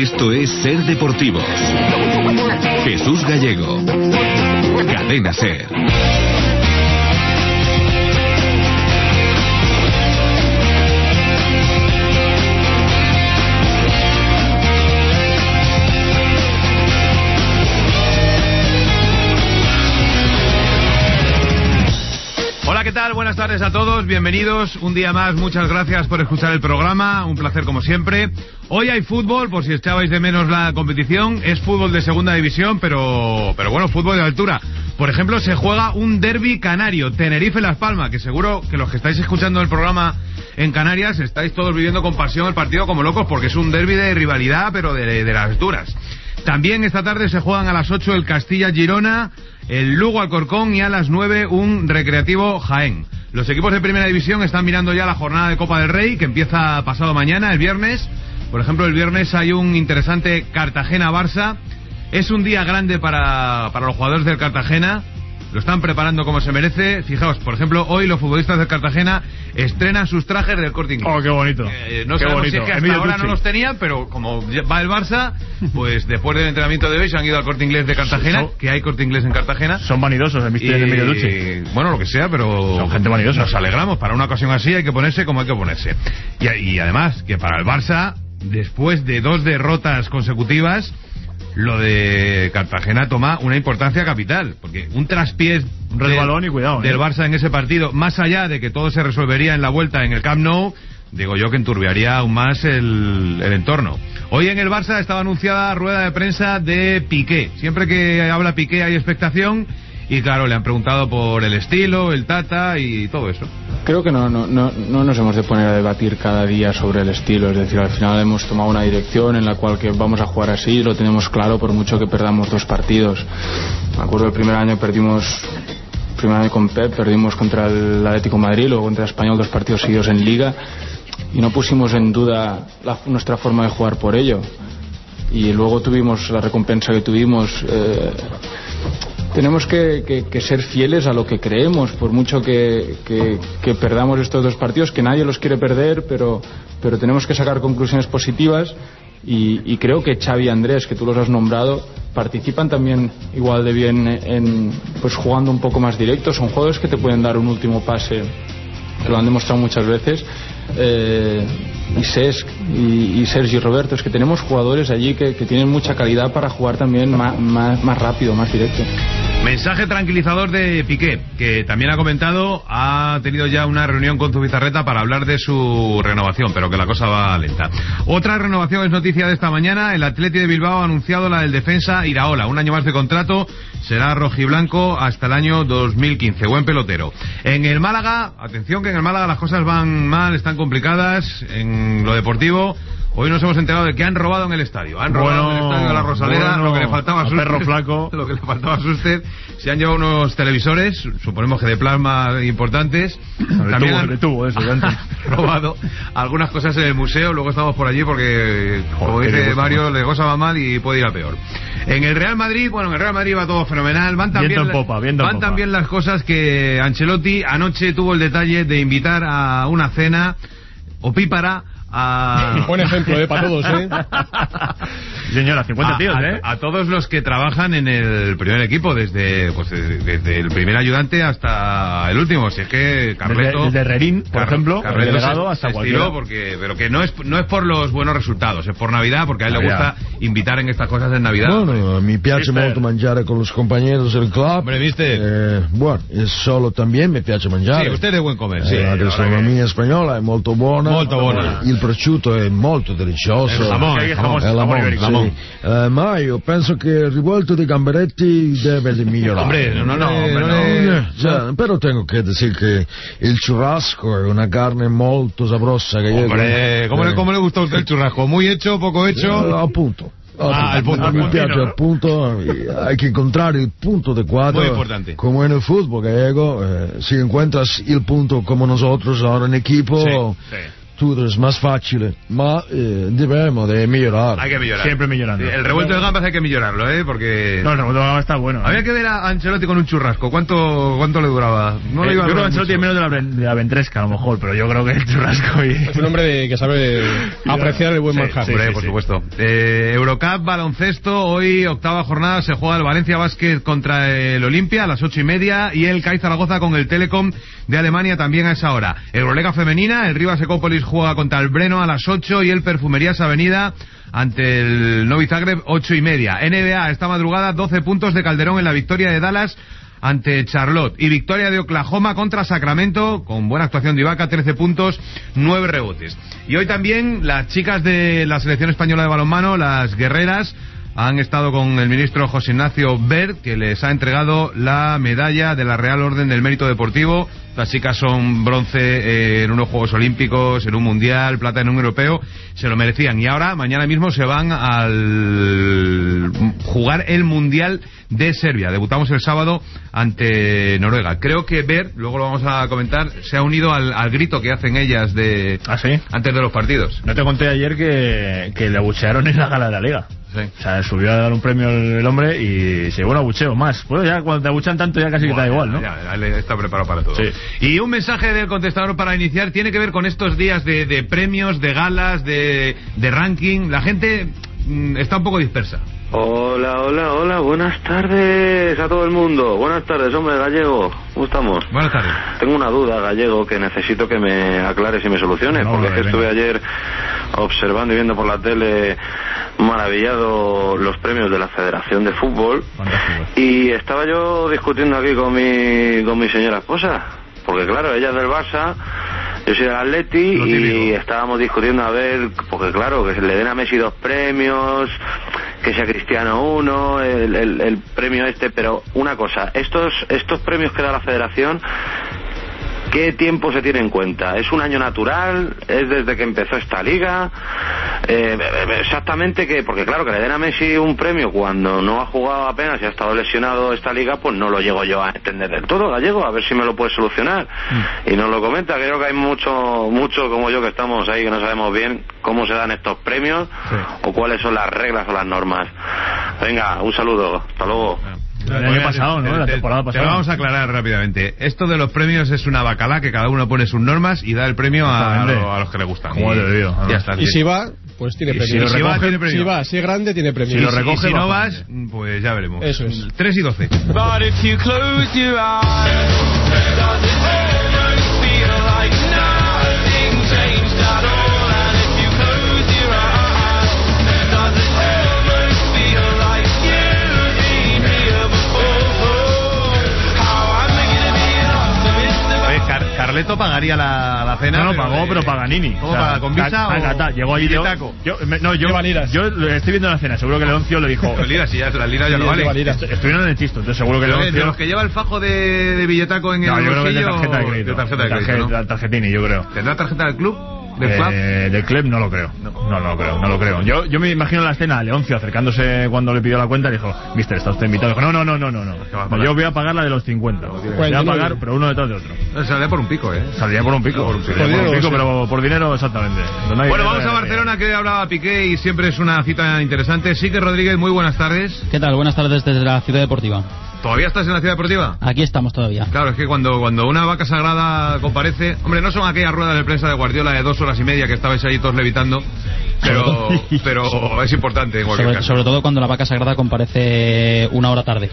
Esto es Ser Deportivos. Jesús Gallego. Cadena Ser. Hola, ¿qué tal? Buenas tardes a todos, bienvenidos un día más, muchas gracias por escuchar el programa, un placer como siempre. Hoy hay fútbol, por si echabais de menos la competición, es fútbol de segunda división, pero bueno, fútbol de altura. Por ejemplo, se juega un derbi canario, Tenerife-Las Palmas, que seguro que los que estáis escuchando el programa en Canarias estáis todos viviendo con pasión el partido como locos, porque es un derbi de rivalidad, pero de las duras. También esta tarde se juegan a las 8 el Castilla-Girona, el Lugo-Alcorcón y a las 9 un Recreativo Jaén. Los equipos de Primera División están mirando ya la jornada de Copa del Rey, que empieza pasado mañana, el viernes. Por ejemplo, el viernes hay un interesante Cartagena-Barça. Es un día grande para los jugadores del Cartagena. Lo están preparando como se merece. Fijaos, por ejemplo, hoy los futbolistas del Cartagena estrenan sus trajes del Corte Inglés. Oh, qué bonito. No sabemos si es que hasta ahora no los tenían, pero como va el Barça, pues después del entrenamiento de hoy se han ido al Corte Inglés de Cartagena, que hay Corte Inglés en Cartagena. Son vanidosos, el mister de Mediolucci. Bueno, lo que sea, pero son gente vanidosa. Nos alegramos. Para una ocasión así hay que ponerse como hay que ponerse. Y además, que para el Barça, después de 2 derrotas consecutivas, lo de Cartagena toma una importancia capital, porque un traspiés y cuidado, del Barça en ese partido, más allá de que todo se resolvería en la vuelta en el Camp Nou, digo yo que enturbiaría aún más el entorno. Hoy en el Barça estaba anunciada rueda de prensa de Piqué. Siempre que habla Piqué hay expectación. Y claro, le han preguntado por el estilo, el Tata y todo eso. Creo que no nos hemos de poner a debatir cada día sobre el estilo. Es decir, al final hemos tomado una dirección en la cual que vamos a jugar así, lo tenemos claro por mucho que perdamos 2 partidos. Me acuerdo el primer año con Pep, perdimos contra el Atlético de Madrid, luego contra el Español 2 partidos seguidos en Liga y no pusimos en duda nuestra forma de jugar por ello. Y luego tuvimos la recompensa que tuvimos. Tenemos que ser fieles a lo que creemos, por mucho que perdamos estos 2 partidos, que nadie los quiere perder, pero tenemos que sacar conclusiones positivas y creo que Xavi y Andrés, que tú los has nombrado, participan también igual de bien pues jugando un poco más directo. Son jugadores que te pueden dar un último pase, que lo han demostrado muchas veces. Y Cesc y Sergi Roberto, es que tenemos jugadores allí que tienen mucha calidad para jugar también más rápido, más directo. Mensaje tranquilizador de Piqué, que también ha comentado, ha tenido ya una reunión con Zubizarreta para hablar de su renovación, pero que la cosa va lenta. Otra renovación es noticia de esta mañana. El Athletic de Bilbao ha anunciado la del defensa Iraola, 1 año más de contrato, será rojiblanco hasta el año 2015, buen pelotero. En el Málaga, atención que en el Málaga las cosas van mal, están complicadas en lo deportivo. Hoy nos hemos enterado de que han robado en el estadio. Han robado en el estadio de la Rosaleda, lo que le faltaba a perro flaco. Lo que le faltaba a usted. Se han llevado unos televisores, suponemos que de plasma importantes. También han robado algunas cosas en el museo. Luego estamos por allí porque, como dice Mario, la cosa va mal y puede ir a peor. En el Real Madrid, en el Real Madrid va todo fenomenal. Van también las cosas que Ancelotti anoche tuvo el detalle de invitar a una cena opípara buen ejemplo, para todos, Señora, 50 tíos, a todos los que trabajan en el primer equipo, desde el primer ayudante hasta el último. Si es que Carleto, desde Rerín, por ejemplo, Carleto delegado hasta cualquiera. Pero que no es por los buenos resultados, es por Navidad, porque a él le gusta invitar en estas cosas en Navidad. Bueno, mi piace molto mangiare con los compañeros del club. Hombre, ¿viste? Bueno, solo también me piace mangiare. Sí, usted es de buen comer, sì. La gastronomia spagnola è molto buona. Molto buona. Il prosciutto è molto delizioso. Il jamón. Ma io penso che il rivolto di gamberetti deve migliorare. No. Però tengo che dire che il churrasco è una carne molto sabrosa che Hombre, ¿cómo le gusta a usted el churrasco? ¿Muy hecho, poco hecho? Appunto. El punto. Mi piace il punto, hay que encontrar el punto adecuado. Muy importante. Como en el fútbol gallego, si encuentras el punto como nosotros ahora en equipo, sí. tutto è más facile, ma debemos de migliorare. Hay que mejorar. Siempre mejorando. Sí, el revuelto de gambas hay que mejorarlo, porque... No, el revuelto de gambas está bueno. Había que ver a Ancelotti con un churrasco. ¿Cuánto le duraba? No le iba a yo creo que durar Ancelotti es mucho. menos de la ventresca, a lo mejor, pero yo creo que el churrasco y... Es un hombre que sabe apreciar el buen Sí, manjar. sí, Hombre, por supuesto. Eurocup, baloncesto, hoy octava jornada, se juega el Valencia Basket contra el Olimpia a las 8:30 y el CAI Zaragoza con el Telekom de Alemania también a esa hora. Euroliga femenina, el Rivas Ecópolis juega contra el Breno a las 8 y el Perfumerías Avenida ante el Novi Zagreb 8:30. NBA esta madrugada, 12 puntos de Calderón en la victoria de Dallas ante Charlotte y victoria de Oklahoma contra Sacramento con buena actuación de Ibaka, 13 puntos, 9 rebotes. Y hoy también las chicas de la selección española de balonmano, las guerreras, han estado con el ministro José Ignacio Wert, que les ha entregado la medalla de la Real Orden del Mérito Deportivo. Las chicas son bronce en unos Juegos Olímpicos, en un Mundial, plata en un Europeo, se lo merecían. Y ahora, mañana mismo, se van al jugar el Mundial de Serbia. Debutamos el sábado ante Noruega. Creo que Wert, luego lo vamos a comentar, se ha unido al grito que hacen ellas ¿Ah, sí? antes de los partidos. No te conté ayer que le abuchearon en la gala de la Liga. Sí. O sea, subió a dar un premio el hombre y se llevó un abucheo más. Bueno, ya cuando te abuchan tanto ya casi que te da igual, ¿no? Ya, está preparado para todo. Sí. Y un mensaje del contestador para iniciar tiene que ver con estos días de premios, de galas, de ranking. La gente está un poco dispersa. Hola, buenas tardes a todo el mundo. Buenas tardes, hombre, Gallego. ¿Cómo estamos? Buenas tardes. Tengo una duda, Gallego, que necesito que me aclares y me soluciones, No, porque es que venga. estuve ayer observando y viendo por la tele maravillado los premios de la Federación de Fútbol. Fantástico. Y estaba yo discutiendo aquí con mi señora esposa, porque claro, ella es del Barça, yo soy del Atleti, Lo típico. y estábamos discutiendo a ver, porque claro, que se le den a Messi 2 premios, que sea Cristiano 1, el premio este, pero una cosa, estos premios que da la Federación, ¿qué tiempo se tiene en cuenta? ¿Es un año natural? ¿Es desde que empezó esta liga? Exactamente que, porque claro, que le den a Messi un premio cuando no ha jugado apenas y ha estado lesionado esta liga, pues no lo llego yo a entender del todo, Gallego, a ver si me lo puedes solucionar. Y nos lo comenta, que creo que hay mucho como yo que estamos ahí, que no sabemos bien cómo se dan estos premios, o cuáles son las reglas o las normas. Venga, un saludo, hasta luego. El año pasado, ¿no? La temporada pasada. Te lo vamos a aclarar rápidamente. Esto de los premios es una bacalá que cada uno pone sus normas y da el premio a los que le gustan. Como Y- le digo, ya está. Y si va, pues tiene Y premio. si lo si va, recoge, tiene premio. Si va, si es grande, tiene premio. Si lo Y recoge, si no va vas, pues ya veremos. Eso es. 3 y 12. But if you close your eyes, does it almost feel like nothing changed at all? And if you close your eyes, does it almost feel like you've been here before? How am I gonna be an optimist Oye, about Carleto pagaría la cena. No, pero pagó, pero Paganini. ¿Cómo paga? ¿Con visa o llegó allí billetaco? yo Lleva liras. yo lo estoy viendo en la cena, seguro que Leoncio le dijo... Pues lira, si ya la lira ya no Sí, vale. lleva liras. Estuvieron en el Chisto, entonces seguro que Pero, Leoncio... de los que lleva el fajo de billetaco en el No, yo creo que es de bolsillo, tarjeta de crédito. de tarjeta de crédito, ¿no? Tarjetini, yo creo. ¿Tendrá tarjeta del club? ¿Del club? Del club no lo creo. No lo creo. Yo me imagino la escena a Leoncio acercándose cuando le pidió la cuenta y dijo, mister, ¿está usted invitado? Dijo, no. va a pagar. Yo voy a pagar la de los 50. Voy a pagar, pero uno detrás de otro. Sale por un pico, Saldría por un pico. Saldría por un pico, pero por dinero exactamente. Bueno, vamos a Barcelona, que hoy hablaba Piqué y siempre es una cita interesante. Sique Rodríguez, muy buenas tardes. ¿Qué tal? Buenas tardes desde la Ciudad Deportiva. ¿Todavía estás en la Ciudad Deportiva? Aquí estamos todavía. Claro, es que cuando una vaca sagrada comparece... Hombre, no son aquellas ruedas de prensa de Guardiola de 2 horas y media que estabais ahí todos levitando, pero es importante en cualquier caso. Sobre todo cuando la vaca sagrada comparece 1 hora tarde.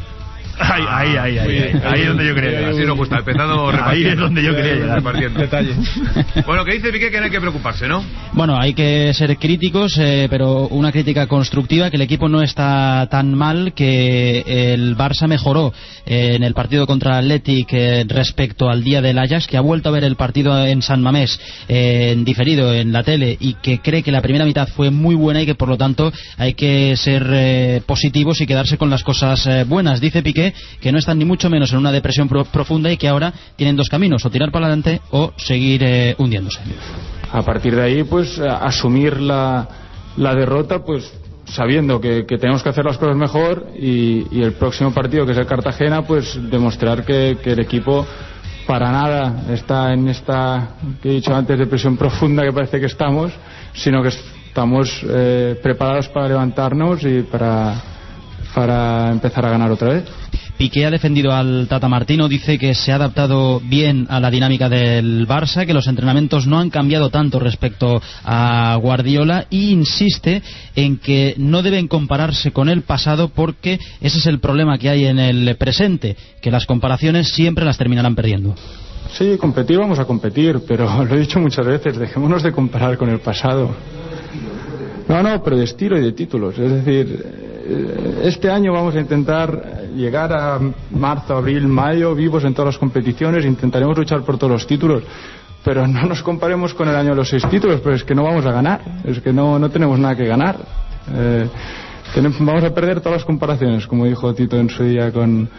Ahí es donde yo quería llegar. Así nos gusta, empezando Ahí repartiendo. es donde yo quería llegar. Repartiendo. Detalle. Bueno, que dice Piqué que no hay que preocuparse, ¿no? Bueno, hay que ser críticos, pero una crítica constructiva, que el equipo no está tan mal, que el Barça mejoró en el partido contra el Athletic respecto al día del Ajax, que ha vuelto a ver el partido en San Mamés en diferido en la tele y que cree que la primera mitad fue muy buena y que por lo tanto hay que ser positivos y quedarse con las cosas buenas. Dice Piqué que no están ni mucho menos en una depresión profunda y que ahora tienen 2 caminos, o tirar para adelante o seguir hundiéndose. A partir de ahí, pues asumir la derrota, pues sabiendo que tenemos que hacer las cosas mejor y el próximo partido, que es el Cartagena, pues demostrar que el equipo para nada está en esta que he dicho antes, depresión profunda que parece que estamos, sino que estamos preparados para levantarnos y para empezar a ganar otra vez. Piqué ha defendido al Tata Martino, dice que se ha adaptado bien a la dinámica del Barça, que los entrenamientos no han cambiado tanto respecto a Guardiola, y insiste en que no deben compararse con el pasado porque ese es el problema que hay en el presente, que las comparaciones siempre las terminarán perdiendo. Sí, competir vamos a competir, pero lo he dicho muchas veces, dejémonos de comparar con el pasado. No, pero de estilo y de títulos. Es decir, este año vamos a intentar llegar a marzo, abril, mayo, vivos en todas las competiciones, intentaremos luchar por todos los títulos, pero no nos comparemos con el año de los 6 títulos, pero es que no vamos a ganar, es que no tenemos nada que ganar. Vamos a perder todas las comparaciones, como dijo Tito en su día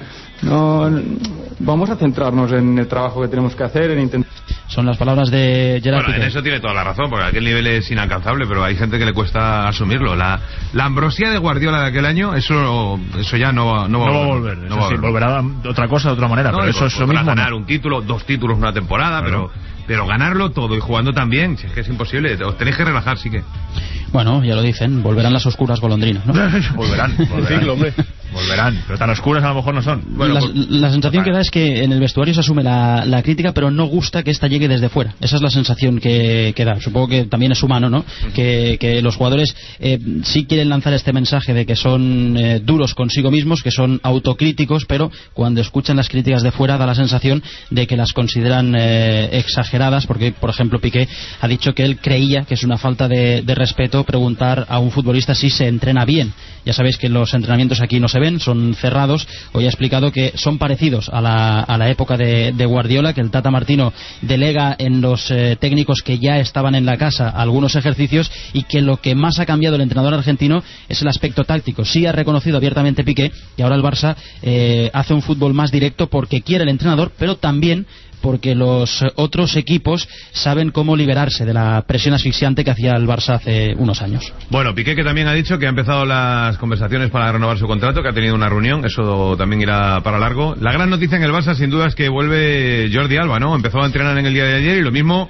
vamos a centrarnos en el trabajo que tenemos que hacer, en intentar. Son las palabras de Gerard Piqué. En eso tiene toda la razón, porque aquel nivel es inalcanzable, pero hay gente que le cuesta asumirlo. La ambrosía de Guardiola de aquel año, eso ya no va a volver. No va a volver. Volverá de otra cosa, de otra manera, pero eso es lo mismo. Ganar un título, 2 títulos una temporada, pero ganarlo todo y jugando también, si es que es imposible. Os tenéis que relajar, sí que. Bueno, ya lo dicen, volverán las oscuras golondrinas, ¿no? Volverán. Volverán, pero tan oscuras a lo mejor no son. Bueno, la sensación que da es que en el vestuario se asume la crítica, pero no gusta que esta llegue desde fuera. Esa es la sensación que da. Supongo que también es humano, ¿no? Que los jugadores sí quieren lanzar este mensaje de que son duros consigo mismos, que son autocríticos, pero cuando escuchan las críticas de fuera da la sensación de que las consideran exageradas, porque, por ejemplo, Piqué ha dicho que él creía que es una falta de respeto preguntar a un futbolista si se entrena bien. Ya sabéis que los entrenamientos aquí no se ven, son cerrados. Hoy ha explicado que son parecidos a la época de Guardiola, que el Tata Martino delega en los técnicos que ya estaban en la casa algunos ejercicios, y que lo que más ha cambiado el entrenador argentino es el aspecto táctico. Sí ha reconocido abiertamente Piqué que ahora el Barça hace un fútbol más directo porque quiere el entrenador, pero también porque los otros equipos saben cómo liberarse de la presión asfixiante que hacía el Barça hace unos años. Bueno, Piqué, que también ha dicho que ha empezado las conversaciones para renovar su contrato, que ha tenido una reunión, eso también irá para largo. La gran noticia en el Barça, sin duda, es que vuelve Jordi Alba, ¿no? Empezó a entrenar en el día de ayer y lo mismo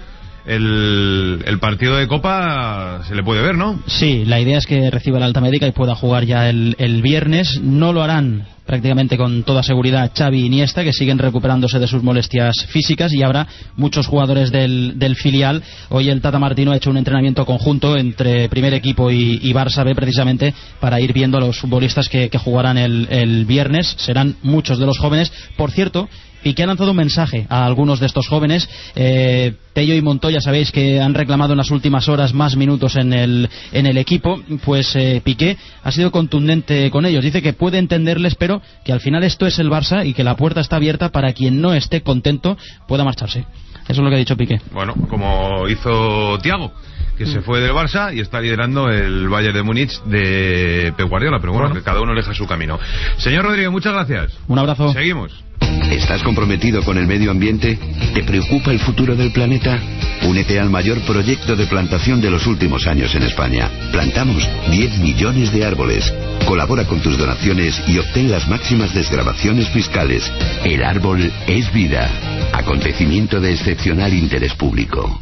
el partido de Copa se le puede ver, ¿no? Sí, la idea es que reciba la alta médica y pueda jugar ya el viernes. No lo harán prácticamente con toda seguridad Xavi y Iniesta, que siguen recuperándose de sus molestias físicas, y habrá muchos jugadores del filial. Hoy el Tata Martino ha hecho un entrenamiento conjunto entre primer equipo y Barça B, precisamente para ir viendo a los futbolistas que jugarán el viernes. Serán muchos de los jóvenes. Por cierto, Piqué ha lanzado un mensaje a algunos de estos jóvenes. Pello y Montoya, sabéis que han reclamado en las últimas horas más minutos en el equipo. Pues Piqué ha sido contundente con ellos. Dice que puede entenderles, pero que al final esto es el Barça y que la puerta está abierta para quien no esté contento pueda marcharse. Eso es lo que ha dicho Piqué. Bueno, como hizo Thiago, que se fue del Barça y está liderando el Bayern de Múnich de Pep Guardiola, pero bueno, que cada uno elija su camino. Señor Rodríguez, muchas gracias. Un abrazo. Seguimos. ¿Estás comprometido con el medio ambiente? ¿Te preocupa el futuro del planeta? Únete al mayor proyecto de plantación de los últimos años en España. Plantamos 10 millones de árboles. Colabora con tus donaciones y obtén las máximas desgravaciones fiscales. El árbol es vida. Acontecimiento de excepcional interés público.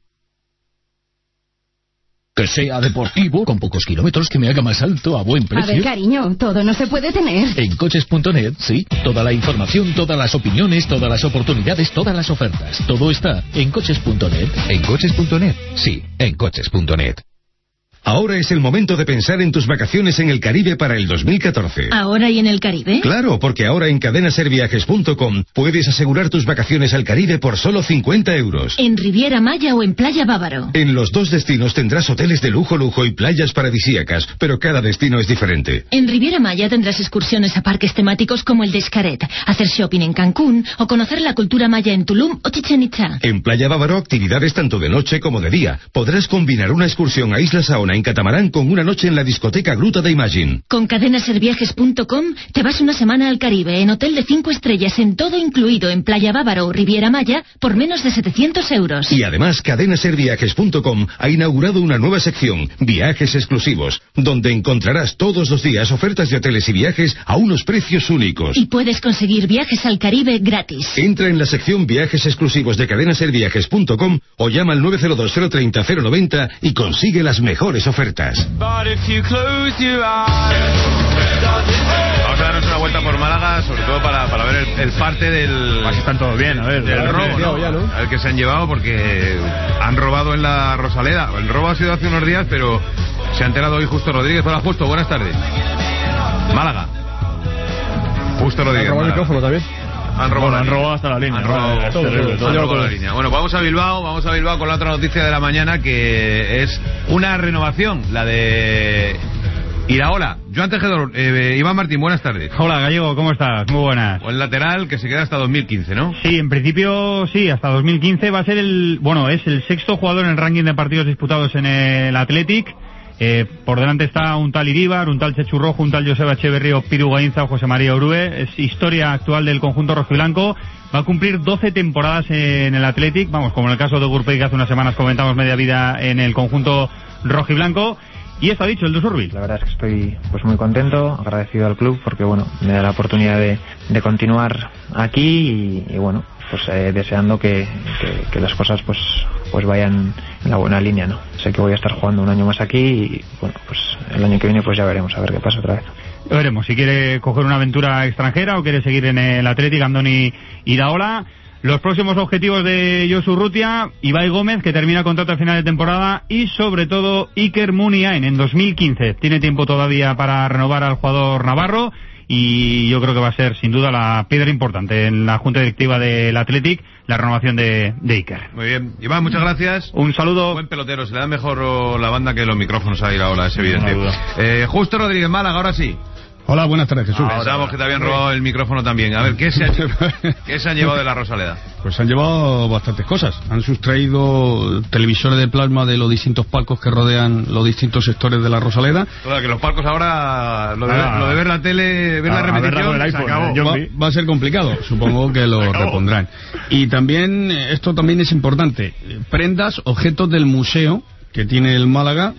Que sea deportivo, con pocos kilómetros, que me haga más alto, a buen precio. A ver, cariño, todo no se puede tener. En coches.net, sí. Toda la información, todas las opiniones, todas las oportunidades, todas las ofertas. Todo está en coches.net. ¿En coches.net? Sí, en coches.net. Ahora es el momento de pensar en tus vacaciones en el Caribe para el 2014. ¿Ahora y en el Caribe? Claro, porque ahora en cadenaserviajes.com puedes asegurar tus vacaciones al Caribe por solo 50 euros. ¿En Riviera Maya o en Playa Bávaro? En los dos destinos tendrás hoteles de lujo y playas paradisíacas, pero cada destino es diferente. En Riviera Maya tendrás excursiones a parques temáticos como el de Xcaret, hacer shopping en Cancún o conocer la cultura maya en Tulum o Chichén Itzá. En Playa Bávaro, actividades tanto de noche como de día. Podrás combinar una excursión a Isla Saona Barcelona en catamarán con una noche en la discoteca Gruta de Imagine. Con cadenaserviajes.com te vas una semana al Caribe en hotel de 5 estrellas en todo incluido en Playa Bávaro o Riviera Maya por menos de 700 euros. Y además cadenaserviajes.com ha inaugurado una nueva sección, Viajes Exclusivos, donde encontrarás todos los días ofertas de hoteles y viajes a unos precios únicos. Y puedes conseguir viajes al Caribe gratis. Entra en la sección Viajes Exclusivos de cadenaserviajes.com o llama al 902 030 090 y consigue las mejores ofertas. But if you close your eyes, Vamos a darnos una vuelta por Málaga, sobre todo para ver el parte del... Así están todos bien, a ver. Del robo, ¿no? Ya, ¿no? A ver qué se han llevado, porque han robado en la Rosaleda. El robo ha sido hace unos días, pero se ha enterado hoy Justo Rodríguez. Hola, Justo, buenas tardes. Málaga. Justo Rodríguez. ¿Han robado el micrófono también? Han robado hasta la línea. Han robado todo. la línea. Bueno, vamos a Bilbao con la otra noticia de la mañana, que es una renovación, la de Iraola. Joan Tejedor, Iván Martín, buenas tardes. Hola, Gallego, ¿cómo estás? Muy buenas. O el lateral que se queda hasta 2015, ¿no? Sí, en principio sí, hasta 2015 va a ser es el sexto jugador en el ranking de partidos disputados en el Athletic. Por delante está un tal Iríbar, un tal Chechu Rojo, un tal Joseba Echeverría, Piru Gainza o José María Orue. Es historia actual del conjunto rojiblanco. Va a cumplir 12 temporadas en el Athletic, vamos, como en el caso de Gurpey, que hace unas semanas comentamos media vida en el conjunto rojiblanco. Y esto ha dicho el de Usurbil. La verdad es que estoy pues muy contento, agradecido al club porque bueno, me da la oportunidad de continuar aquí y bueno, pues deseando que las cosas pues vayan en la buena línea, ¿no? Sé que voy a estar jugando un año más aquí y bueno, pues el año que viene pues ya veremos a ver qué pasa otra vez. Veremos si quiere coger una aventura extranjera o quiere seguir en el Athletic, Andoni Iraola. Los próximos objetivos de Josu Urrutia, Ibai Gómez, que termina contrato a final de temporada, y sobre todo Iker Muniain en 2015. Tiene tiempo todavía para renovar al jugador navarro y yo creo que va a ser sin duda la piedra importante en la junta directiva del Athletic, la renovación de Iker. Muy bien, Iván, muchas gracias. Un saludo. Buen pelotero, se le da mejor la banda que los micrófonos a Iraola, es evidente. Justo Rodríguez, Málaga, ahora sí. Hola, buenas tardes, Jesús. Pensábamos que te habían robado el micrófono también. A ver, ¿qué se han llevado de la Rosaleda? Pues han llevado bastantes cosas. Han sustraído televisores de plasma de los distintos palcos que rodean los distintos sectores de la Rosaleda. Toda, que los palcos ahora, lo de ver la tele, ver la repetición, se acabó. Va a ser complicado, supongo que lo repondrán. Y también, esto también es importante, prendas, objetos del museo que tiene el Málaga,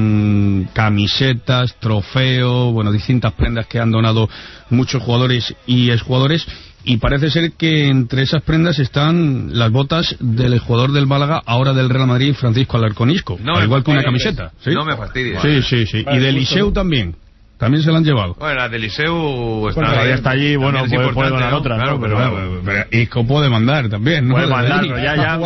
con camisetas, trofeos, bueno, distintas prendas que han donado muchos jugadores y exjugadores, y parece ser que entre esas prendas están las botas del jugador del Málaga, ahora del Real Madrid, Francisco Alarcón Isco, al igual que una camiseta. ¿Sí? No me fastidies. Sí. Y del Liceu también se la han llevado. Bueno, la del Liceu todavía está allí, bueno, puede donar otra, claro, ¿no? Pero Isco puede mandar también, ¿no? Puede mandarlo,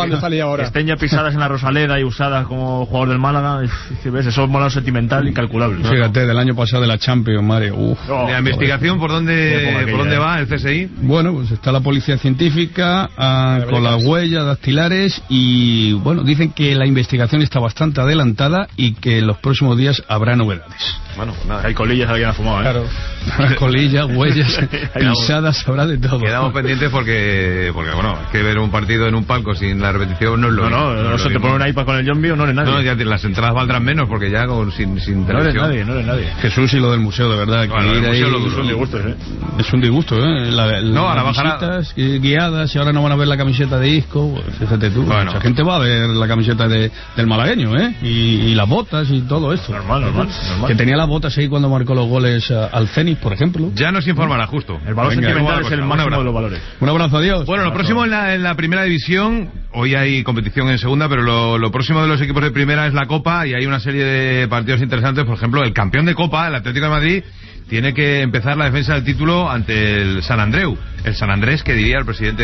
ya estén ya pisadas en la Rosaleda y usadas como jugador del Málaga, ves, eso es molado sentimental incalculable. Fíjate, del año pasado de la Champions, madre, ¿La investigación por dónde va el CSI? Bueno, pues está la policía científica con las huellas dactilares y, bueno, dicen que la investigación está bastante adelantada y que en los próximos días habrá novedades. Bueno, pues nada, hay colillas, alguien ha fumado, Claro. Colillas, huellas, pisadas, habrá de todo. Quedamos pendientes porque bueno, es que ver un partido en un palco sin la repetición no es lo mismo. No se te pone un iPad con el Jombi o no eres nadie. No, ya las entradas valdrán menos porque ya sin televisión. No eres nadie. Jesús, y lo del museo, de verdad, bueno, que ir ahí es un disgusto, Es un disgusto, ahora las visitas guiadas y ahora no van a ver la camiseta de Isco, pues, fíjate tú, mucha gente va a ver la camiseta del malagueño, y las botas y todo esto. Normal. Que tenía las botas ahí cuando marcó los goles al Zenit, por ejemplo. Ya nos informará, Justo. El valor sentimental es el máximo de los valores. Un abrazo, adiós. Bueno, lo próximo en la primera división, hoy hay competición en segunda, pero lo próximo de los equipos de primera es la Copa, y hay una serie de partidos interesantes. Por ejemplo, el campeón de Copa, el Atlético de Madrid, tiene que empezar la defensa del título ante el San Andreu. El San Andrés, que diría el presidente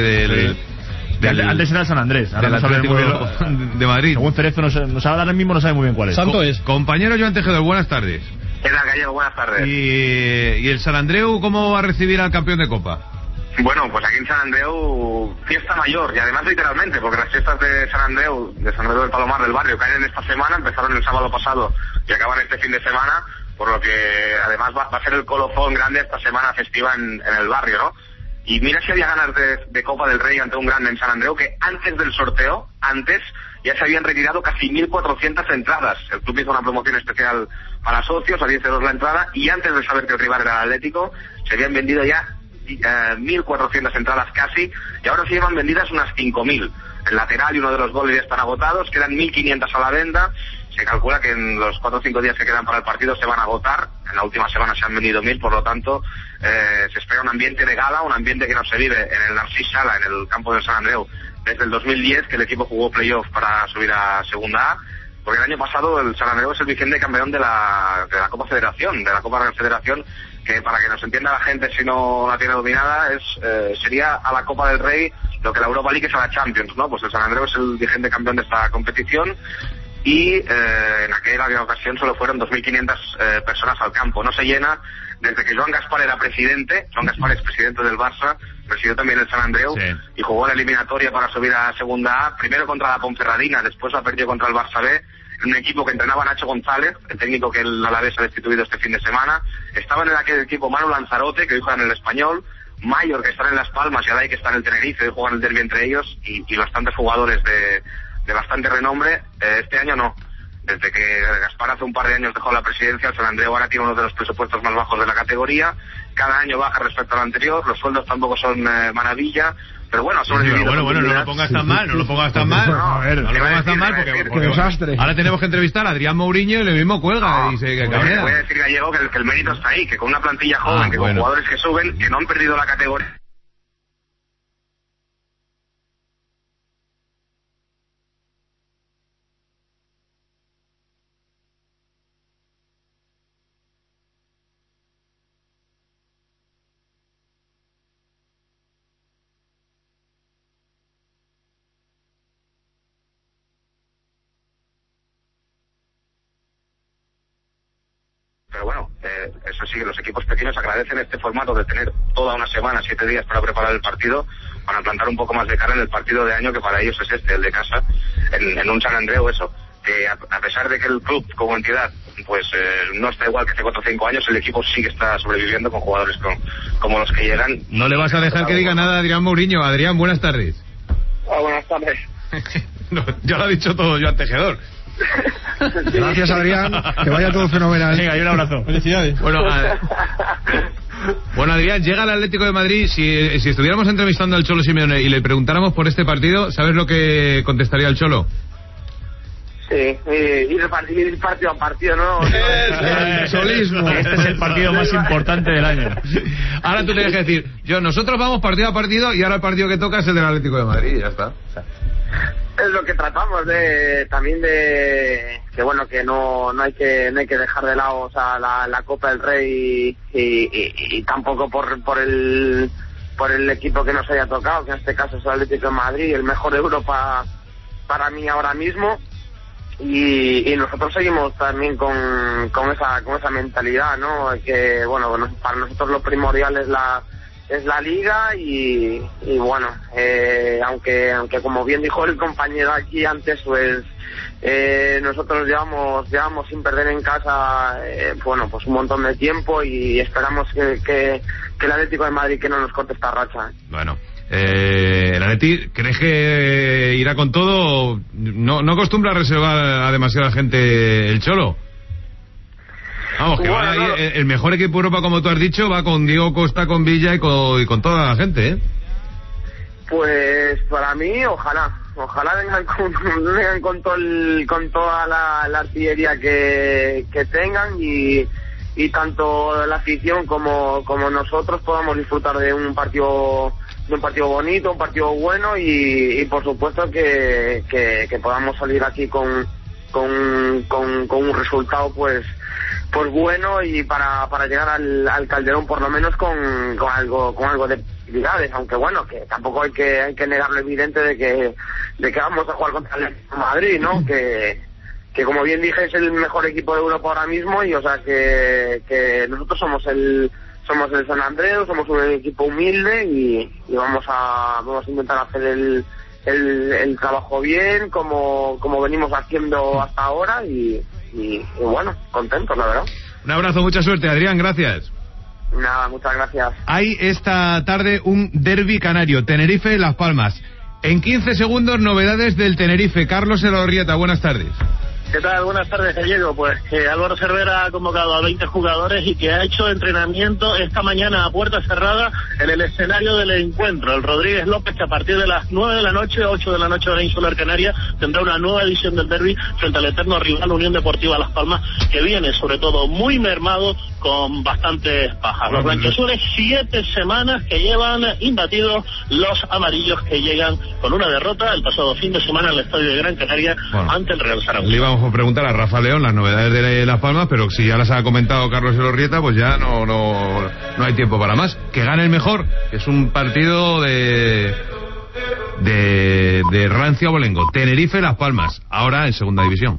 antes era el San Andrés, ahora del Atlético de Madrid. Según Cerezo ahora mismo no sabe muy bien cuál es. Santo es. Compañero Joan Tejedor, buenas tardes. ¿Qué tal, Gallego? Buenas tardes. ¿Y el San Andreu cómo va a recibir al campeón de Copa? Bueno, pues aquí en San Andreu, fiesta mayor, y además literalmente, porque las fiestas de San Andreu del Palomar del barrio, caen en esta semana, empezaron el sábado pasado y acaban este fin de semana, por lo que además va a ser el colofón grande esta semana festiva en el barrio, ¿no? y mira si había ganas de Copa del Rey ante un grande en San Andreu, que antes del sorteo, ya se habían retirado casi 1.400 entradas. El club hizo una promoción especial para socios, a 10 euros la entrada, y antes de saber que el rival era el Atlético, se habían vendido ya 1.400 entradas casi, y ahora se llevan vendidas unas 5.000. El lateral y uno de los goles ya están agotados, quedan 1.500 a la venda. Se calcula que en los 4 o 5 días que quedan para el partido se van a agotar. En la última semana se han vendido 1.000, por lo tanto se espera un ambiente de gala, un ambiente que no se vive en el Narcís Sala, en el campo del San Andreu, desde el 2010, que el equipo jugó playoff para subir a Segunda A, porque el año pasado el San Andreu es el vigente campeón de la Copa Federación, de la Copa Real Federación, que para que nos entienda la gente si no la tiene dominada, sería a la Copa del Rey lo que la Europa League es a la Champions, ¿no? Pues el San Andreu es el vigente campeón de esta competición, y en aquella ocasión solo fueron 2.500 personas al campo. No se llena desde que Joan Gaspar era presidente. Joan Gaspar es presidente del Barça, presidió también el San Andreu, sí, y jugó la eliminatoria para subir a Segunda A, primero contra la Ponferradina, después la perdió contra el Barça B, en un equipo que entrenaba Nacho González, el técnico que el Alavés ha destituido este fin de semana. Estaban en aquel equipo Manu Lanzarote, que hoy juega en el Español, Mayor, que está en Las Palmas, y Adai, que está en el Tenerife, hoy juegan el derbi entre ellos, y bastantes jugadores de bastante renombre. Este año no. Desde que Gaspar hace un par de años dejó la presidencia, el San Andreu ahora tiene uno de los presupuestos más bajos de la categoría. Cada año baja respecto al anterior, los sueldos tampoco son maravilla, pero bueno, ha sobrevivido. Bueno, no lo pongas tan mal, no lo pongas tan mal. No lo pongas tan mal, porque desastre. Ahora tenemos que entrevistar a Adrián Mourinho y lo mismo cuelga y se cabrea. Voy a decir, Gallego, que el mérito está ahí, que con una plantilla joven, que con jugadores que suben, que no han perdido la categoría. Pero bueno, eso sí, los equipos pequeños agradecen este formato de tener toda una semana, 7 días para preparar el partido, para plantar un poco más de cara en el partido de año, que para ellos es el de casa, en un San Andreu, eso. Que a pesar de que el club como entidad pues no está igual que hace 4 o 5 años, el equipo sí que está sobreviviendo con jugadores como los que llegan. No le vas a dejar que diga nada a Adrián Mourinho. Adrián, buenas tardes. Buenas tardes. No, ya lo ha dicho todo Joan Tejedor. Gracias, Adrián, que vaya todo fenomenal. Venga, y un abrazo. Felicidades. Bueno, Adrián, llega el Atlético de Madrid. Si estuviéramos entrevistando al Cholo Simeone y le preguntáramos por este partido, ¿sabes lo que contestaría el Cholo? Sí, ir partido a partido, ¿no? El solismo. Este es el partido más importante del año. Ahora tú tienes que decir, nosotros vamos partido a partido, y ahora el partido que toca es el del Atlético de Madrid, y ya está. Es lo que tratamos también de que bueno, que no hay que dejar de lado, o sea, la Copa del Rey y tampoco por el equipo que nos haya tocado, que en este caso es el Atlético de Madrid, el mejor de Europa para mí ahora mismo. Y nosotros seguimos también con esa mentalidad, ¿no? Que bueno, para nosotros lo primordial es la liga y bueno, aunque como bien dijo el compañero aquí antes, pues nosotros llevamos sin perder en casa bueno, pues un montón de tiempo, y esperamos que el Atlético de Madrid que no nos corte esta racha. Bueno, el Atleti, ¿crees que irá con todo? No acostumbra a reservar a demasiada gente el Cholo. Vamos, que bueno, va ahí, el mejor equipo de Europa, como tú has dicho, va con Diego Costa, con Villa y con toda la gente, ¿eh? Pues para mí, ojalá vengan con toda la artillería que tengan, y tanto la afición como nosotros podamos disfrutar de un partido bonito, un partido bueno, y por supuesto que podamos salir aquí con un resultado pues bueno, y para llegar al Calderón por lo menos con algo de posibilidades, aunque bueno, que tampoco hay que negar lo evidente de que vamos a jugar contra el Madrid, ¿no? Que como bien dije es el mejor equipo de Europa ahora mismo, y o sea que nosotros somos el San Andreu, somos un equipo humilde, y vamos a intentar hacer el trabajo bien como venimos haciendo hasta ahora, y bueno, contentos, la verdad. Un abrazo, mucha suerte, Adrián, gracias. Nada, muchas gracias. Hay esta tarde un derbi canario, Tenerife-Las Palmas. En 15 segundos, novedades del Tenerife. Carlos Elorrieta, buenas tardes. ¿Qué tal? Buenas tardes, Gallego. Pues que Álvaro Cervera ha convocado a 20 jugadores y que ha hecho entrenamiento esta mañana a puerta cerrada en el escenario del encuentro. El Rodríguez López, que a partir de las 9 de la noche, 8 de la noche hora insular canaria, tendrá una nueva edición del derbi frente al eterno rival Unión Deportiva Las Palmas, que viene sobre todo muy mermado con bastantes bajas. Los blanquiazules, 7 semanas que llevan imbatidos los amarillos, que llegan con una derrota el pasado fin de semana en el estadio de Gran Canaria ante el Real Zaragoza. Le íbamos a preguntar a Rafa León las novedades de Las Palmas, pero si ya las ha comentado Carlos Elorrieta, pues ya no hay tiempo para más. Que gane el mejor, que es un partido de rancio abolengo. Tenerife, Las Palmas, ahora en segunda división.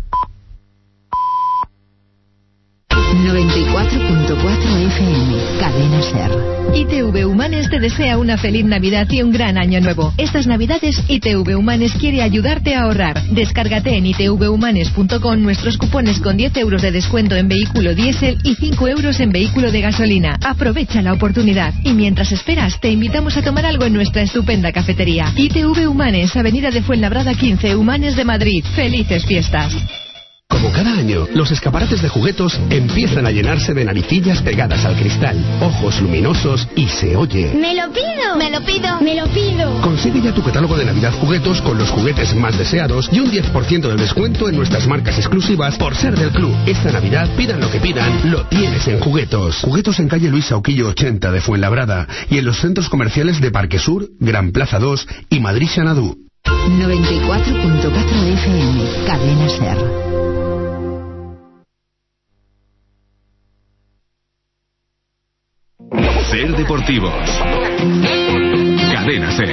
94.4 FM, Cadena SER. ITV Humanes te desea una feliz Navidad y un gran año nuevo. Estas Navidades, ITV Humanes quiere ayudarte a ahorrar. Descárgate en itvhumanes.com nuestros cupones con 10 euros de descuento en vehículo diésel y 5 euros en vehículo de gasolina. Aprovecha la oportunidad. Y mientras esperas, te invitamos a tomar algo en nuestra estupenda cafetería. ITV Humanes, Avenida de Fuenlabrada 15, Humanes de Madrid. ¡Felices fiestas! Como cada año, los escaparates de juguetos empiezan a llenarse de naricillas pegadas al cristal, ojos luminosos y se oye. ¡Me lo pido! ¡Me lo pido! ¡Me lo pido! Consigue ya tu catálogo de Navidad Juguetos con los juguetes más deseados y un 10% de descuento en nuestras marcas exclusivas por ser del club. Esta Navidad, pidan lo que pidan, lo tienes en Juguetos. Juguetos en calle Luis Sauquillo 80 de Fuenlabrada y en los centros comerciales de Parque Sur, Gran Plaza 2 y Madrid Xanadu. 94.4 FM, Cadena SER. Ser Deportivos. Cadena SER.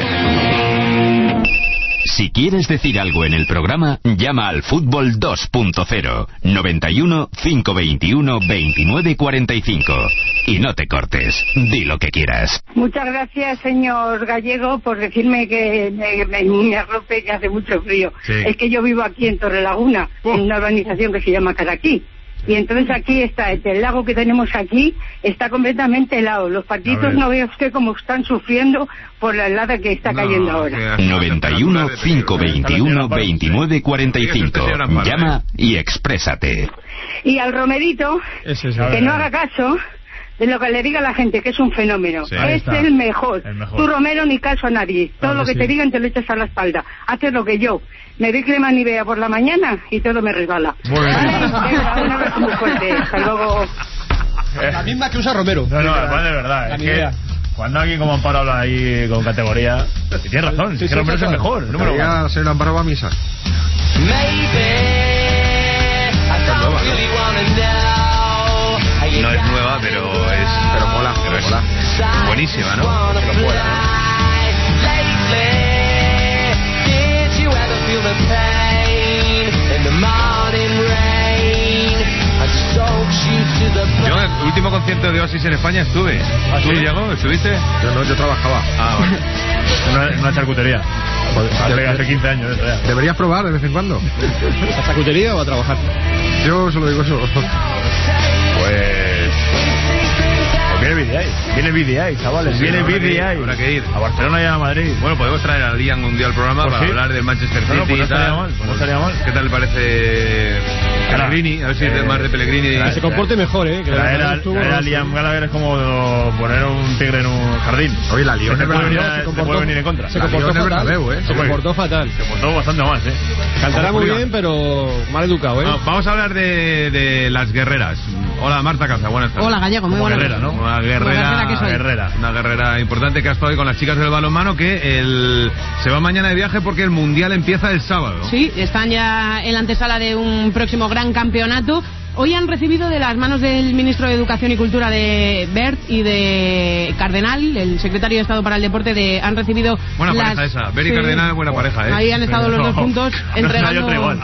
Si quieres decir algo en el programa, llama al Fútbol 2.0 91 521 2945 y no te cortes. Di lo que quieras. Muchas gracias, señor Gallego, por decirme que me arrope, que hace mucho frío. Sí. Es que yo vivo aquí en Torrelaguna, en una urbanización que se llama Caraquí. Y entonces aquí está, el lago que tenemos aquí está completamente helado. Los patitos no veo usted cómo están sufriendo por la helada que está cayendo ahora. 91 521 2945. Llama y exprésate. Y al Romerito, que no haga caso de lo que le diga la gente, que es un fenómeno. Sí, es el mejor. Tú, Romero, ni caso a nadie. Todo lo que sí. te digan te lo echas a la espalda. Haces lo que yo. Me doy crema Nivea por la mañana y todo me resbala. Muy bien. ¿Vale? Un abrazo muy fuerte. Hasta luego. La misma que usa Romero. No, además de verdad. Es que cuando alguien como Amparo habla ahí con categoría, y tiene razón, es que Romero es el mejor, el número uno. Se la Amparo va a misa. No es nueva, pero mola. Pero es buenísima, ¿no? Pero mola. Yo en el último concierto de Oasis en España estuve. ¿Tú, Diego, estuviste? Yo trabajaba. Ah, vale. En una charcutería. Hace 15 años eso ya. Deberías probar de vez en cuando. ¿A charcutería o a trabajar? Yo solo digo eso. Pues viene BDI, chavales. Viene BDI. Habrá que ir A Barcelona y a Madrid. Bueno, podemos traer a Lian un día al programa para hablar del Manchester City. Pues no y tal. estaría mal. ¿Qué tal le parece Pellegrini? A ver si es más de Pellegrini. Que se comporte mejor, que traer a Liam Gallagher es como poner un tigre en un jardín. Oye, la Lion se puede venir en contra. Se comportó fatal. Se comportó fatal. Se comportó bastante mal, Cantará muy bien, pero mal educado, Vamos a hablar de las guerreras. Hola, Marta Caza, buenas tardes. Hola, Gallego, muy buenas tardes. ¿No? Una guerrera importante que ha estado hoy con las chicas del balonmano, que se va mañana de viaje porque el Mundial empieza el sábado. Sí, están ya en la antesala de un próximo gran campeonato. Hoy han recibido de las manos del ministro de Educación y Cultura de Bert y de Cardenal, el secretario de Estado para el Deporte, han recibido buena pareja esa, Bert y Cardenal, buena pareja, Ahí han estado los dos juntos entregando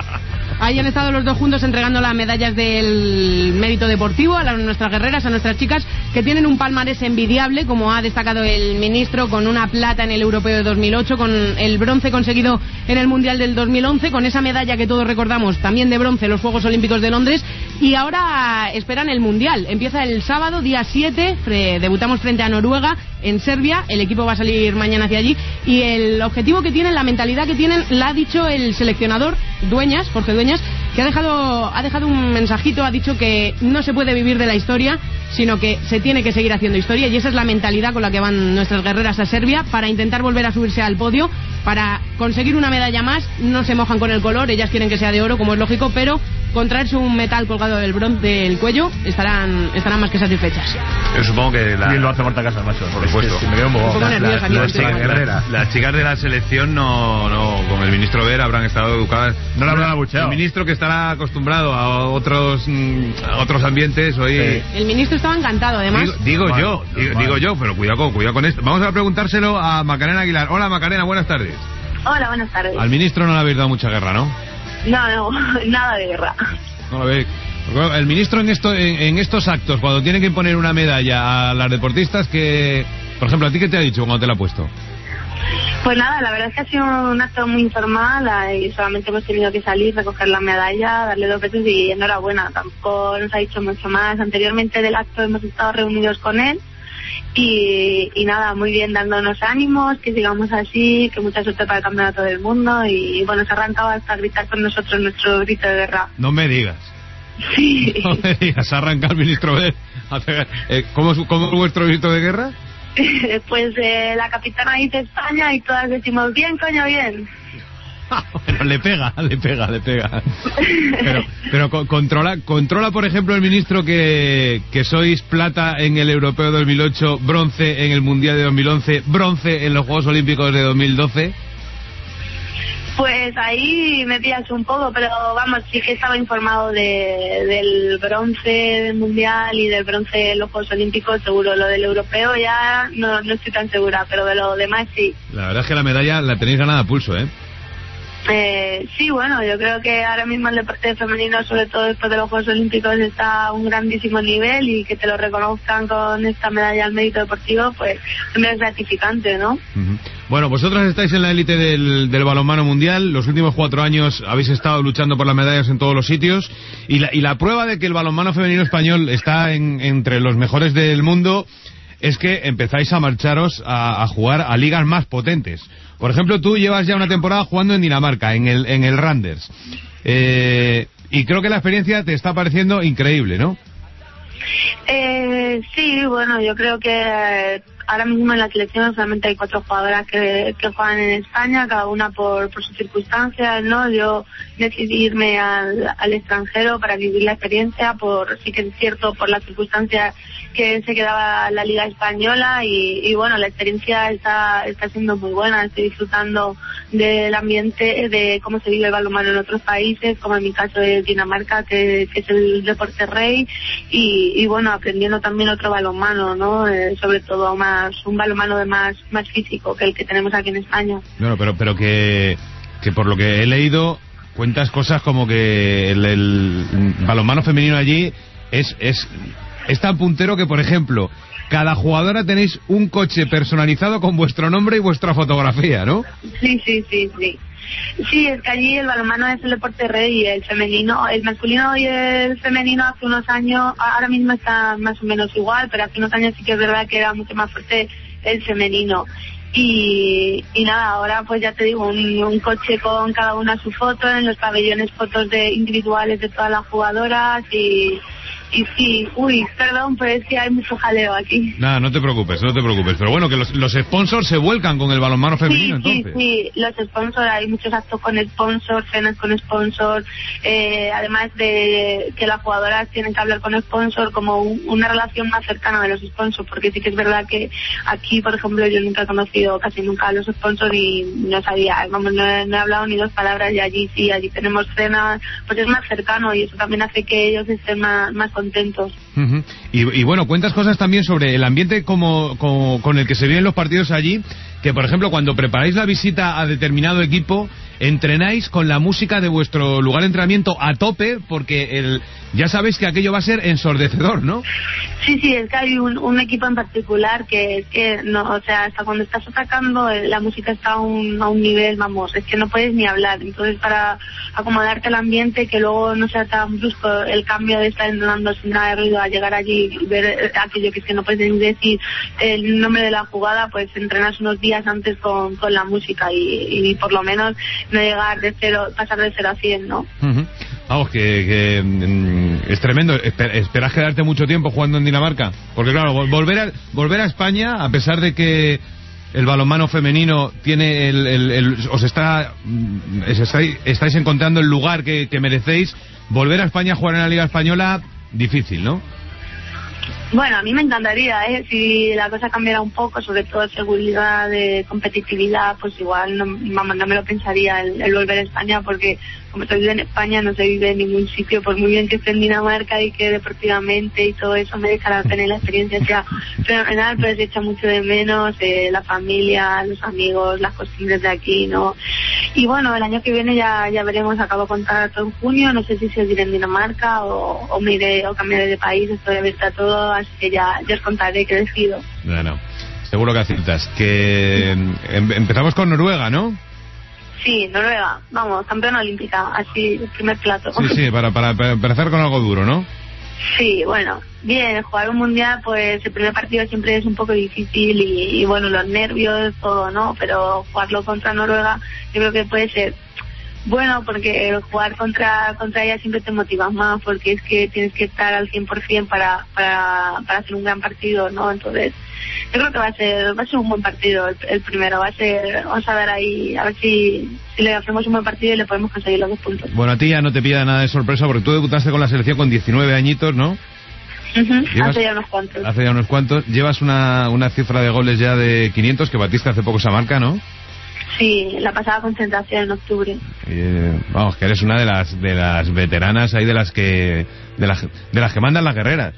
Ahí han estado los dos juntos entregando las medallas del mérito deportivo a nuestras guerreras, a nuestras chicas, que tienen un palmarés envidiable, como ha destacado el ministro, con una plata en el Europeo de 2008, con el bronce conseguido en el Mundial del 2011, con esa medalla que todos recordamos, también de bronce, en los Juegos Olímpicos de Londres, y ahora esperan el Mundial. Empieza el sábado, día 7, debutamos frente a Noruega, en Serbia, el equipo va a salir mañana hacia allí, y el objetivo que tienen, la mentalidad que tienen, la ha dicho el seleccionador Dueñas, Jorge Dueñas, que ha dejado un mensajito, ha dicho que no se puede vivir de la historia, sino que se tiene que seguir haciendo historia, y esa es la mentalidad con la que van nuestras guerreras a Serbia, para intentar volver a subirse al podio, para conseguir una medalla más. No se mojan con el color, ellas quieren que sea de oro, como es lógico, pero con traerse un metal colgado del bronce del cuello estarán más que satisfechas. Yo supongo que Bien lo hace Marta Casas, macho. Por supuesto. Me quedo un poco las chicas de la selección no, con el ministro Ver habrán estado educadas. No la habrán abucheado. El ministro, que estará acostumbrado a otros ambientes, hoy... Sí. El ministro estaba encantado, además. Digo yo, pero cuidado con esto. Vamos a preguntárselo a Macarena Aguilar. Hola, Macarena, buenas tardes. Hola, buenas tardes. Al ministro no le habéis dado mucha guerra, ¿no? No, nada de guerra. No, a ver, el ministro en estos actos, cuando tiene que imponer una medalla a las deportistas, que, por ejemplo, ¿a ti qué te ha dicho cuando te la ha puesto? Pues nada, la verdad es que ha sido un acto muy informal y solamente hemos tenido que salir, recoger la medalla, darle 2 besos y enhorabuena. Tampoco nos ha dicho mucho más. Anteriormente del acto hemos estado reunidos con él y nada, muy bien, dándonos ánimos, que sigamos así, que mucha suerte para el campeonato del mundo, y bueno, se ha arrancado hasta gritar con nosotros nuestro grito de guerra. No me digas. Sí. No me digas, arranca el ministro Ver. ¿Cómo es vuestro grito de guerra? Pues la capitana dice España y todas decimos bien, coño, bien. Bueno, le pega. Pero controla, por ejemplo, el ministro que sois plata en el Europeo de 2008, bronce en el Mundial de 2011, bronce en los Juegos Olímpicos de 2012. Pues ahí me pillas un poco, pero vamos, sí que estaba informado del bronce del Mundial y del bronce en los Juegos Olímpicos, seguro. Lo del europeo ya no estoy tan segura, pero de lo demás sí. La verdad es que la medalla la tenéis ganada a pulso, ¿eh? Sí, bueno, yo creo que ahora mismo el deporte femenino, sobre todo después de los Juegos Olímpicos, está a un grandísimo nivel, y que te lo reconozcan con esta medalla al mérito deportivo, pues es gratificante, ¿no? Uh-huh. Bueno, vosotras estáis en la élite del balonmano mundial. Los últimos 4 años habéis estado luchando por las medallas en todos los sitios, y la prueba de que el balonmano femenino español está entre los mejores del mundo es que empezáis a marcharos a jugar a ligas más potentes. Por ejemplo, tú llevas ya una temporada jugando en Dinamarca, en el Randers. Y creo que la experiencia te está pareciendo increíble, ¿no? Sí, bueno, yo creo que ahora mismo en la selección solamente hay 4 jugadoras que juegan en España, cada una por sus circunstancias, ¿no? Yo decidí irme al extranjero para vivir la experiencia, sí que es cierto, por las circunstancias que se quedaba la Liga Española, y bueno, la experiencia está siendo muy buena. Estoy disfrutando del ambiente, de cómo se vive el balonmano en otros países, como en mi caso de Dinamarca, que es el deporte rey, y bueno, aprendiendo también otro balonmano, ¿no? Sobre todo un balonmano de más físico que el que tenemos aquí en España. Bueno, pero que por lo que he leído cuentas cosas como que el balonmano femenino allí es tan puntero que, por ejemplo, cada jugadora tenéis un coche personalizado con vuestro nombre y vuestra fotografía, ¿no? Sí. Sí, es que allí el balonmano es el deporte rey, y el femenino, el masculino y el femenino hace unos años, ahora mismo está más o menos igual, pero hace unos años sí que es verdad que era mucho más fuerte el femenino. Y nada, ahora pues ya te digo, un coche con cada una su foto, en los pabellones fotos individuales de todas las jugadoras, y sí, perdón, pero es que hay mucho jaleo aquí. Nada, no te preocupes, pero bueno, que los sponsors se vuelcan con el balonmano femenino, entonces. Sí, los sponsors, hay muchos actos con sponsors, cenas con sponsors, además de que las jugadoras tienen que hablar con sponsors, como una relación más cercana de los sponsors, porque sí que es verdad que aquí, por ejemplo, yo nunca he conocido casi nunca a los sponsors y no sabía, no he hablado ni 2 palabras, y allí sí, allí tenemos cenas, pues es más cercano, y eso también hace que ellos estén más contentos. Uh-huh. Y bueno, cuentas cosas también sobre el ambiente con el que se viven los partidos allí, que, por ejemplo, cuando preparáis la visita a determinado equipo, entrenáis con la música de vuestro lugar de entrenamiento a tope, porque ya sabéis que aquello va a ser ensordecedor, ¿no? Sí, es que hay un equipo en particular que es que, no, o sea, hasta cuando estás atacando la música está a un nivel, vamos, es que no puedes ni hablar. Entonces, para acomodarte al ambiente, que luego no sea tan brusco el cambio de estar entrenando sin nada de ruido a llegar allí y ver aquello que es que no puedes ni decir el nombre de la jugada, pues entrenas unos días antes con la música y por lo menos no llegar pasar de 0 a 100, ¿no? Uh-huh. Vamos, que es tremendo. ¿Esperas quedarte mucho tiempo jugando en Dinamarca? Porque claro, volver a España, a pesar de que el balonmano femenino tiene estáis encontrando el lugar que merecéis, volver a España a jugar en la Liga Española, difícil, ¿no? Bueno, a mí me encantaría, si la cosa cambiara un poco, sobre todo seguridad, de competitividad, pues igual no me lo pensaría el volver a España, porque como se vive en España no se vive en ningún sitio, por muy bien que esté en Dinamarca y que deportivamente y todo eso merezca la pena y la experiencia sea fenomenal, pero se echa mucho de menos la familia, los amigos, las costumbres de aquí, ¿no? Y bueno, el año que viene ya veremos, acabo contrato en junio, no sé si seguiré en Dinamarca o me iré o cambiaré de país, estoy abierta a todo, así que ya os contaré qué decido. Bueno, seguro que aciertas. Que empezamos con Noruega, ¿no? Sí, Noruega, vamos, campeona olímpica, así, el primer plato. Sí, para empezar con algo duro, ¿no? Sí, bueno, bien, jugar un mundial, pues el primer partido siempre es un poco difícil y bueno, los nervios, todo, ¿no? Pero jugarlo contra Noruega yo creo que puede ser bueno, porque jugar contra ella siempre te motiva más, porque es que tienes que estar al 100% para hacer un gran partido, ¿no? Entonces, yo creo que va a ser un buen partido el primero, vamos a ver ahí, a ver si le hacemos un buen partido y le podemos conseguir los 2 puntos. Bueno, a ti ya no te pilla nada de sorpresa, porque tú debutaste con la selección con 19 añitos, ¿no? Hace ya unos cuantos. Hace ya unos cuantos. Llevas una cifra de goles ya de 500, que batiste hace poco esa marca, ¿no? Sí, la pasada concentración en octubre. Vamos, que eres una de las veteranas ahí de las que mandan las guerreras.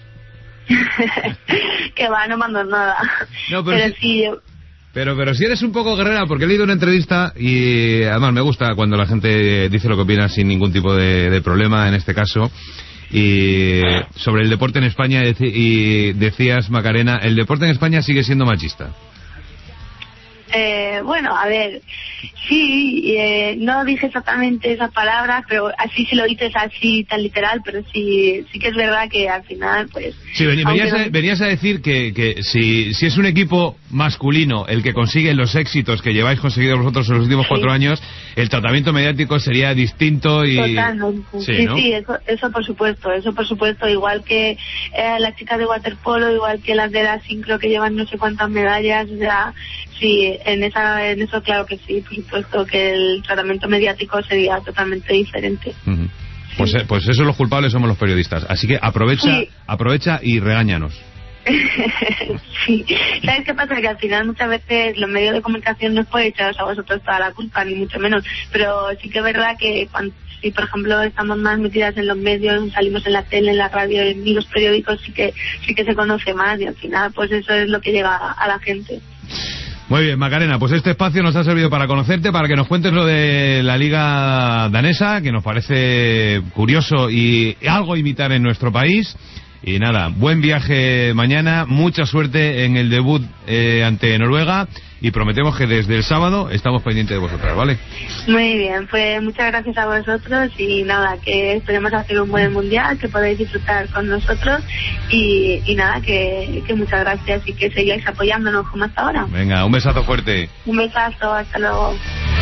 Que va, no mando nada. No, pero sí. Pero si eres un poco guerrera, porque he leído una entrevista y además me gusta cuando la gente dice lo que opina sin ningún tipo de problema, en este caso, y sobre el deporte en España, y decías, Macarena, el deporte en España sigue siendo machista. Bueno, a ver, sí, no dije exactamente esas palabras, pero así si lo dices así tan literal, pero sí que es verdad que al final, pues... Sí, venías a decir que si es un equipo masculino el que consigue los éxitos que lleváis conseguido vosotros en los últimos 4 años, el tratamiento mediático sería distinto y... Totalmente. Sí, ¿no? Sí, eso por supuesto, igual que las chicas de waterpolo, igual que las de la sincro que llevan no sé cuántas medallas, o sea, sí, en eso claro que sí, por supuesto que el tratamiento mediático sería totalmente diferente. Uh-huh. Pues eso, los culpables somos los periodistas, así que aprovecha y regáñanos. Sí, ¿sabes qué pasa? Que al final muchas veces los medios de comunicación no os pueden echaros a vosotros toda la culpa, ni mucho menos, pero sí que es verdad que si por ejemplo estamos más metidas en los medios, salimos en la tele, en la radio, en los periódicos, sí que se conoce más, y al final pues eso es lo que llega a la gente. Muy bien, Macarena, pues este espacio nos ha servido para conocerte, para que nos cuentes lo de la liga danesa, que nos parece curioso y algo imitar en nuestro país. Y nada, buen viaje mañana, mucha suerte en el debut ante Noruega, y prometemos que desde el sábado estamos pendientes de vosotras, ¿vale? Muy bien, pues muchas gracias a vosotros y nada, que esperemos hacer un buen mundial, que podáis disfrutar con nosotros y nada, que muchas gracias y que sigáis apoyándonos como hasta ahora. Venga, un besazo fuerte. Un besazo, hasta luego.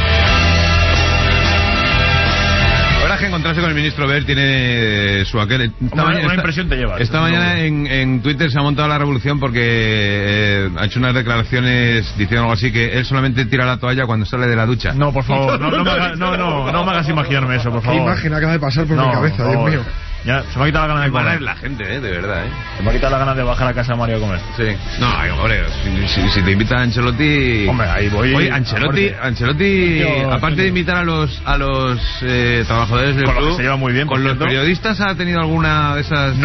La verdad es que encontrarse con el ministro Wert tiene su aquel. Una impresión te lleva. Esta mañana en Twitter se ha montado la revolución porque ha hecho unas declaraciones diciendo algo así, que él solamente tira la toalla cuando sale de la ducha. No, por favor, no me hagas imaginarme eso, por favor. Qué imagen acaba de pasar por mi cabeza, Dios mío. Ya, se me ha quitado la gana de comer. La gente, de verdad, Se me ha quitado la gana de bajar a casa de Mario a comer. Sí. No, hombre, si te invita a Ancelotti... Hombre, ahí voy. Oye, Ancelotti, aparte de invitar a los trabajadores del club, se lleva muy bien, ¿con los periodistas ha tenido alguna de esas...? No,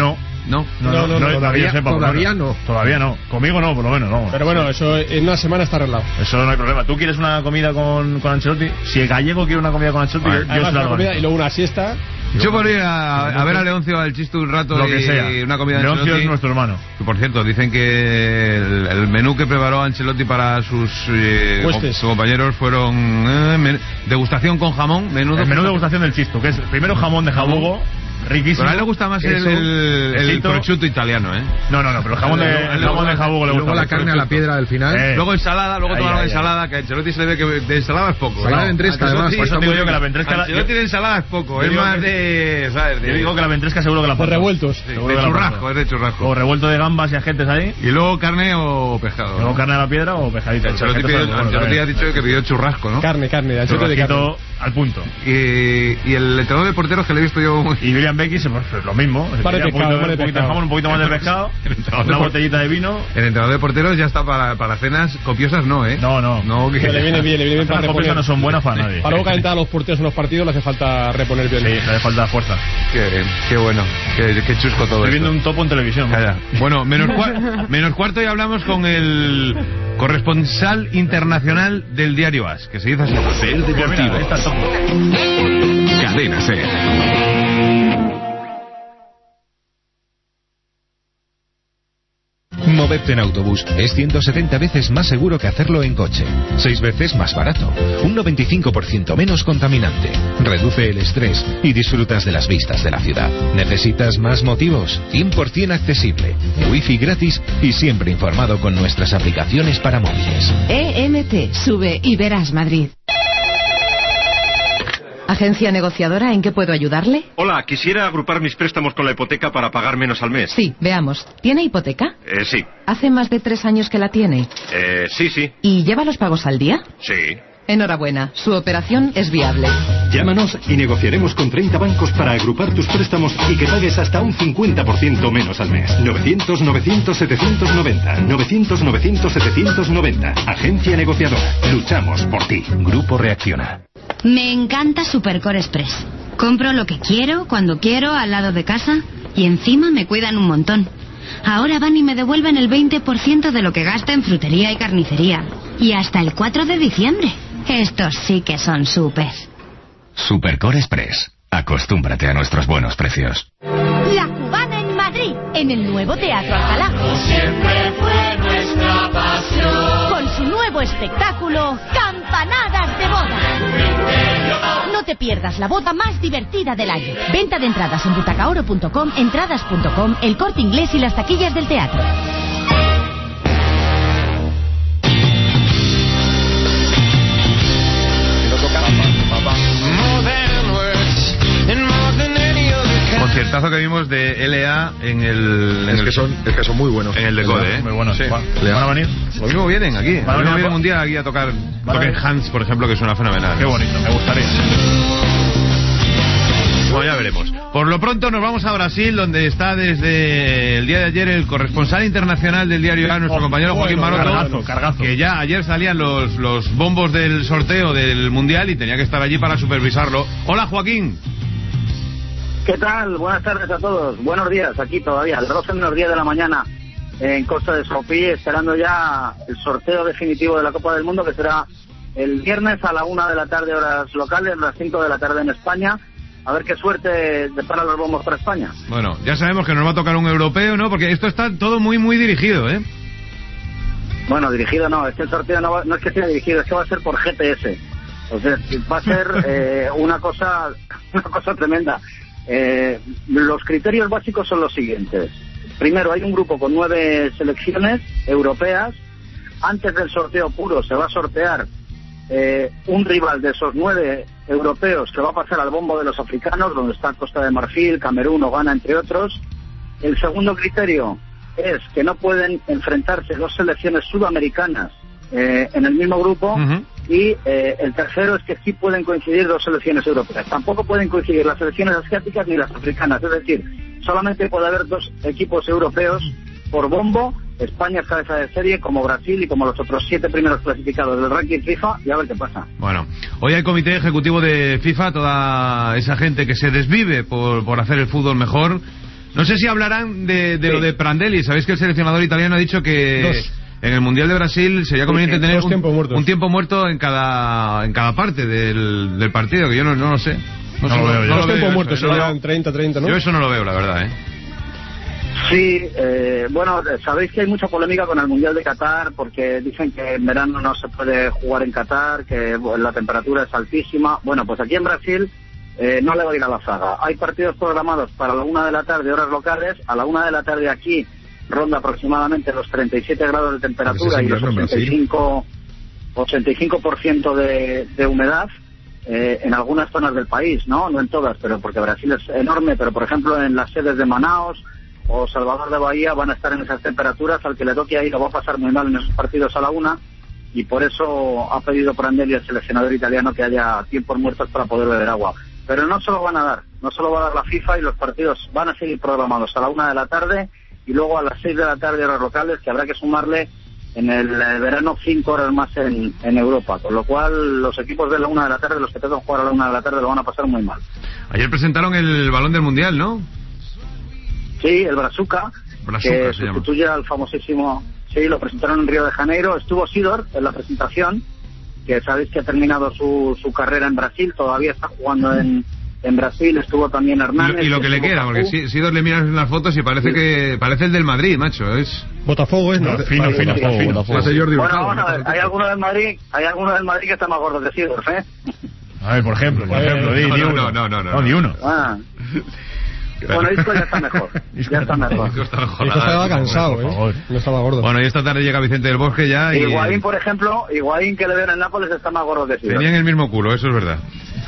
No. Todavía no. Todavía no. Conmigo no, por lo menos no. Pero bueno, eso en una semana está arreglado. Eso no hay problema. ¿Tú quieres una comida con Ancelotti? Si el gallego quiere una comida con Ancelotti, yo se la comida y luego una siesta. Yo podría a ver a Leoncio al Chisto un rato, lo que sea. Y una comida de Leoncio Ancelotti. Es nuestro hermano. Que, por cierto, dicen que el menú que preparó Ancelotti para sus compañeros fueron degustación con jamón, menú degustación del Chisto, que es primero jamón de jabugo, riquísimo. Pero a él le gusta más el prosciutto italiano, ¿eh? No, pero el jamón de jabugo le gusta. Luego la carne a la piedra del final. Luego ensalada, toda la ensalada, que a Ancelotti se le ve que de ensalada es poco. Ensalada de ventresca, además. Por eso digo yo que la ventresca... Ancelotti de ensalada es poco, es más de... ¿sabes? Yo digo que la ventresca seguro que la pongo. Revueltos. De churrasco, es de churrasco. O revuelto de gambas y agentes ahí. Y luego carne o pescado. Luego carne a la piedra o pescadito. Ancelotti ha dicho que pidió churrasco, ¿no? Carne, Ancelotti de carne. Al punto. Y el entrenador de porteros que le he visto yo... Y William Becky, pues lo mismo. Un poquito de jamón, un poquito más de pescado, una botellita de vino. El entrenador de porteros ya está para cenas copiosas, ¿no, ¿eh? No, que le viene bien para reponer. No son buenas para nadie. Para luego calentar a los porteros en los partidos le hace falta reponer bien. Sí, le hace falta fuerza. Qué bueno, qué chusco todo. Estoy viendo un topo en televisión. Bueno, menos cuarto y hablamos con el corresponsal internacional del diario AS, que se dice así. Ser Deportivo. Cadena Ser. Moverte en autobús es 170 veces más seguro que hacerlo en coche, 6 veces más barato, un 95% menos contaminante, reduce el estrés y disfrutas de las vistas de la ciudad. ¿Necesitas más motivos? 100% accesible, wifi gratis y siempre informado con nuestras aplicaciones para móviles. EMT, sube y verás Madrid. Agencia negociadora, ¿en qué puedo ayudarle? Hola, quisiera agrupar mis préstamos con la hipoteca para pagar menos al mes. Sí, veamos. ¿Tiene hipoteca? Sí. ¿Hace más de 3 años que la tiene? Sí. ¿Y lleva los pagos al día? Sí. Enhorabuena, su operación es viable. Llámanos y negociaremos con 30 bancos para agrupar tus préstamos y que pagues hasta un 50% menos al mes. 900-900-790. 900-900-790. Agencia negociadora. Luchamos por ti. Grupo Reacciona. Me encanta Supercore Express. Compro lo que quiero, cuando quiero, al lado de casa y encima me cuidan un montón. Ahora van y me devuelven el 20% de lo que gasta en frutería y carnicería. Y hasta el 4 de diciembre. Estos sí que son súper. Supercore Express. Acostúmbrate a nuestros buenos precios. La Cubana en Madrid, en el nuevo Teatro Alcalá. Siempre fue nuestra pasión. Con su nuevo espectáculo, Campanadas de Boda. No te pierdas la boda más divertida del año. Venta de entradas en butacaoro.com, entradas.com, El Corte Inglés y las taquillas del teatro. Conciertazo que vimos de L.A. en el... Es que son muy buenos. En el Decode, ¿eh? Muy buenos. Sí. ¿Van a venir? Lo mismo vienen aquí. Lo mismo vienen un día aquí a tocar. Toquen Hans, por ejemplo, que suena fenomenal. Qué bonito, me gustaría. Bueno, ya veremos. Por lo pronto nos vamos a Brasil, donde está desde el día de ayer el corresponsal internacional del diario A, nuestro compañero Joaquín Maroto, cargazo. que ya ayer salían los bombos del sorteo del Mundial y tenía que estar allí para supervisarlo. Hola, Joaquín. ¿Qué tal? Buenas tardes a todos. Buenos días, aquí todavía, a las 12 menos 10 de la mañana en Costa de Sopí, esperando ya el sorteo definitivo de la Copa del Mundo, que será el viernes a la 1 de la tarde horas locales, a las 5 de la tarde en España. A ver qué suerte depara los bombos para España. Bueno, ya sabemos que nos va a tocar un europeo, ¿no? Porque esto está todo muy, muy dirigido, ¿eh? Bueno, dirigido no, este sorteo no es que sea dirigido, es que va a ser por GPS. O sea, va a ser una cosa tremenda. Los criterios básicos son los siguientes. Primero, hay un grupo con 9 selecciones europeas. Antes del sorteo puro se va a sortear un rival de esos 9 europeos que va a pasar al bombo de los africanos, donde está Costa de Marfil, Camerún o Ghana, entre otros. El segundo criterio es que no pueden enfrentarse 2 selecciones sudamericanas en el mismo grupo. Y el tercero es que sí pueden coincidir 2 selecciones europeas. Tampoco pueden coincidir las selecciones asiáticas ni las africanas. Es decir, solamente puede haber 2 equipos europeos por bombo. España es cabeza de serie, como Brasil y como los otros 7 primeros clasificados del ranking FIFA, y a ver qué pasa. Bueno, hoy hay comité ejecutivo de FIFA, toda esa gente que se desvive por hacer el fútbol mejor. No sé si hablarán de lo de Prandelli. Sabéis que el seleccionador italiano ha dicho que en el Mundial de Brasil sería conveniente tener un tiempo muerto en cada parte del partido, que yo no lo sé. No lo veo. Dos tiempos muertos serían 30, ¿no? Yo eso no lo veo, la verdad, Sí, bueno, sabéis que hay mucha polémica con el Mundial de Qatar porque dicen que en verano no se puede jugar en Qatar, que la temperatura es altísima. Bueno, pues aquí en Brasil no le va a ir a la zaga. Hay partidos programados para la 1 de la tarde, horas locales. A la 1 de la tarde aquí ronda aproximadamente los 37 grados de temperatura y los 85% de humedad. En algunas zonas del país, no en todas, pero porque Brasil es enorme, pero por ejemplo en las sedes de Manaus o Salvador de Bahía van a estar en esas temperaturas. Al que le toque ahí lo va a pasar muy mal en esos partidos a la 1, y por eso ha pedido Prandelli, el seleccionador italiano, que haya tiempos muertos para poder beber agua. Pero no se lo van a dar, no se lo va a dar la FIFA, y los partidos van a seguir programados a la 1 de la tarde y luego a las 6 de la tarde horas locales, que habrá que sumarle en el verano 5 horas más en Europa, con lo cual los equipos de la 1 de la tarde, los que tengan que jugar a la 1 de la tarde, lo van a pasar muy mal. Ayer presentaron el balón del Mundial, ¿no? Sí, el Brazuca, que sustituye al famosísimo... Sí, lo presentaron en Río de Janeiro. Estuvo Sidor en la presentación, que sabéis que ha terminado su carrera en Brasil, todavía está jugando en Brasil. Estuvo también Hernández. Y lo que le queda, porque Sidor le miras en las fotos y parece el del Madrid, macho. Es Botafogo, ¿no? Fino. Bueno, vamos a ver, hay alguno del Madrid que está más gordo que Sidor, ¿eh? A ver, por ejemplo, di uno. No, ni uno. Bueno, Isco ya está mejor. Isco estaba cansado, no estaba gordo. Bueno, y esta tarde llega Vicente del Bosque ya. Y Higuaín, por ejemplo, que le ven en Nápoles, está más gordo que Sidor. Tenían el mismo culo, eso es verdad.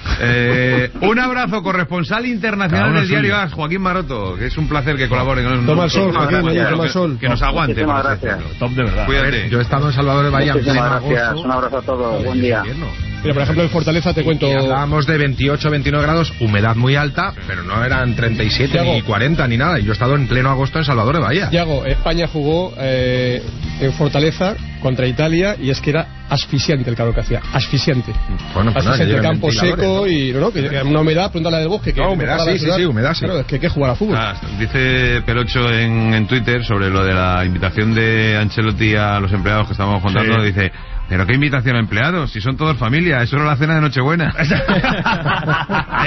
Un abrazo, corresponsal internacional del diario AS, Joaquín Maroto, que es un placer que colabore con nosotros. Toma el sol, Joaquín, toma el sol. Que nos aguante. Top de verdad. Cuídate. Yo he estado en Salvador de Bahía. Muchísimas gracias, un abrazo a todos, buen día. Mira, por ejemplo, en Fortaleza te cuento... Hablábamos de 28, 29 grados, humedad muy alta, pero no eran 37 ni 40 ni nada. Y yo he estado en pleno agosto en Salvador de Bahía. Yago, España jugó en Fortaleza contra Italia y es que era asfixiante el calor que hacía. Asfixiante. Bueno, pues asfixiante, campo seco, ¿no? Y que una humedad, pregúntale a del Bosque. Que humedad, sí, humedad, sí. Claro, es que hay que jugar a fútbol. Dice Pelocho en Twitter sobre lo de la invitación de Ancelotti a los empleados que estábamos contando, dice... ¿Pero qué invitación a empleados? Si son todos familia, eso era la cena de Nochebuena. Ahí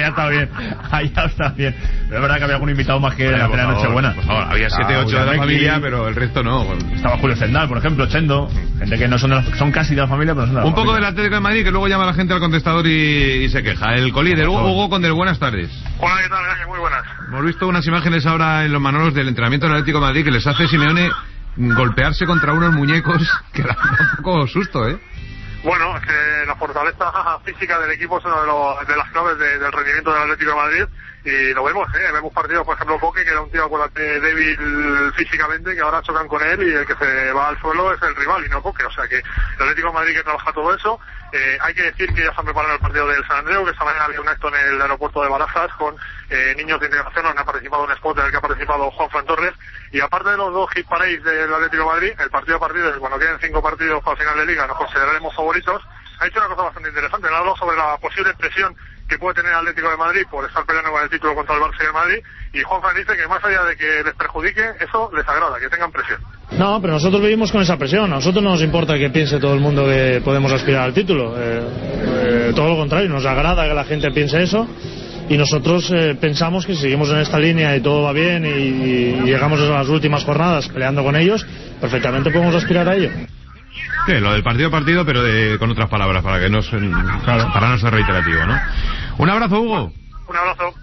ya está bien. Pero es verdad que había algún invitado más que la cena de Nochebuena. Por favor, había 7, 8 de la familia, pero el resto no. Estaba Julio Zendal, por ejemplo, Chendo, gente que no son casi de la familia, pero son de la familia. Un poco del Atlético de Madrid, que luego llama a la gente al contestador y se queja. El colíder, Hugo Condel, buenas tardes. Hola, ¿qué tal? Gracias, muy buenas. Hemos visto unas imágenes ahora en los Manolos del entrenamiento del Atlético de Madrid que les hace Simeone golpearse contra unos muñecos que da un poco susto, ¿eh? Bueno, es que la fortaleza física del equipo es una de las claves del rendimiento del Atlético de Madrid, y lo vemos, vemos partidos, por ejemplo, Coque, que era un tío débil físicamente, que ahora chocan con él y el que se va al suelo es el rival y no Coque. O sea que el Atlético de Madrid que trabaja todo eso. Hay que decir que ya están preparando el partido del San Andreu, que esta mañana había un acto en el aeropuerto de Barajas con niños de integración, donde ha participado un spot en el que ha participado Juanfran Torres, y aparte de los 2 hit parades del Atlético de Madrid, el partido a partido, cuando queden 5 partidos para el final de liga, nos consideraremos favoritos. Ha hecho una cosa bastante interesante, ha hablado sobre la posible presión que puede tener el Atlético de Madrid por estar peleando con el título contra el Barça y el Madrid, y Juanfran dice que más allá de que les perjudique, eso les agrada, que tengan presión. No, pero nosotros vivimos con esa presión. A nosotros no nos importa que piense todo el mundo que podemos aspirar al título. Todo lo contrario, nos agrada que la gente piense eso, y nosotros pensamos que si seguimos en esta línea y todo va bien y llegamos a las últimas jornadas peleando con ellos, perfectamente podemos aspirar a ello. Sí, lo del partido a partido, pero con otras palabras, para no ser reiterativo, ¿no? Un abrazo, Hugo. Un abrazo.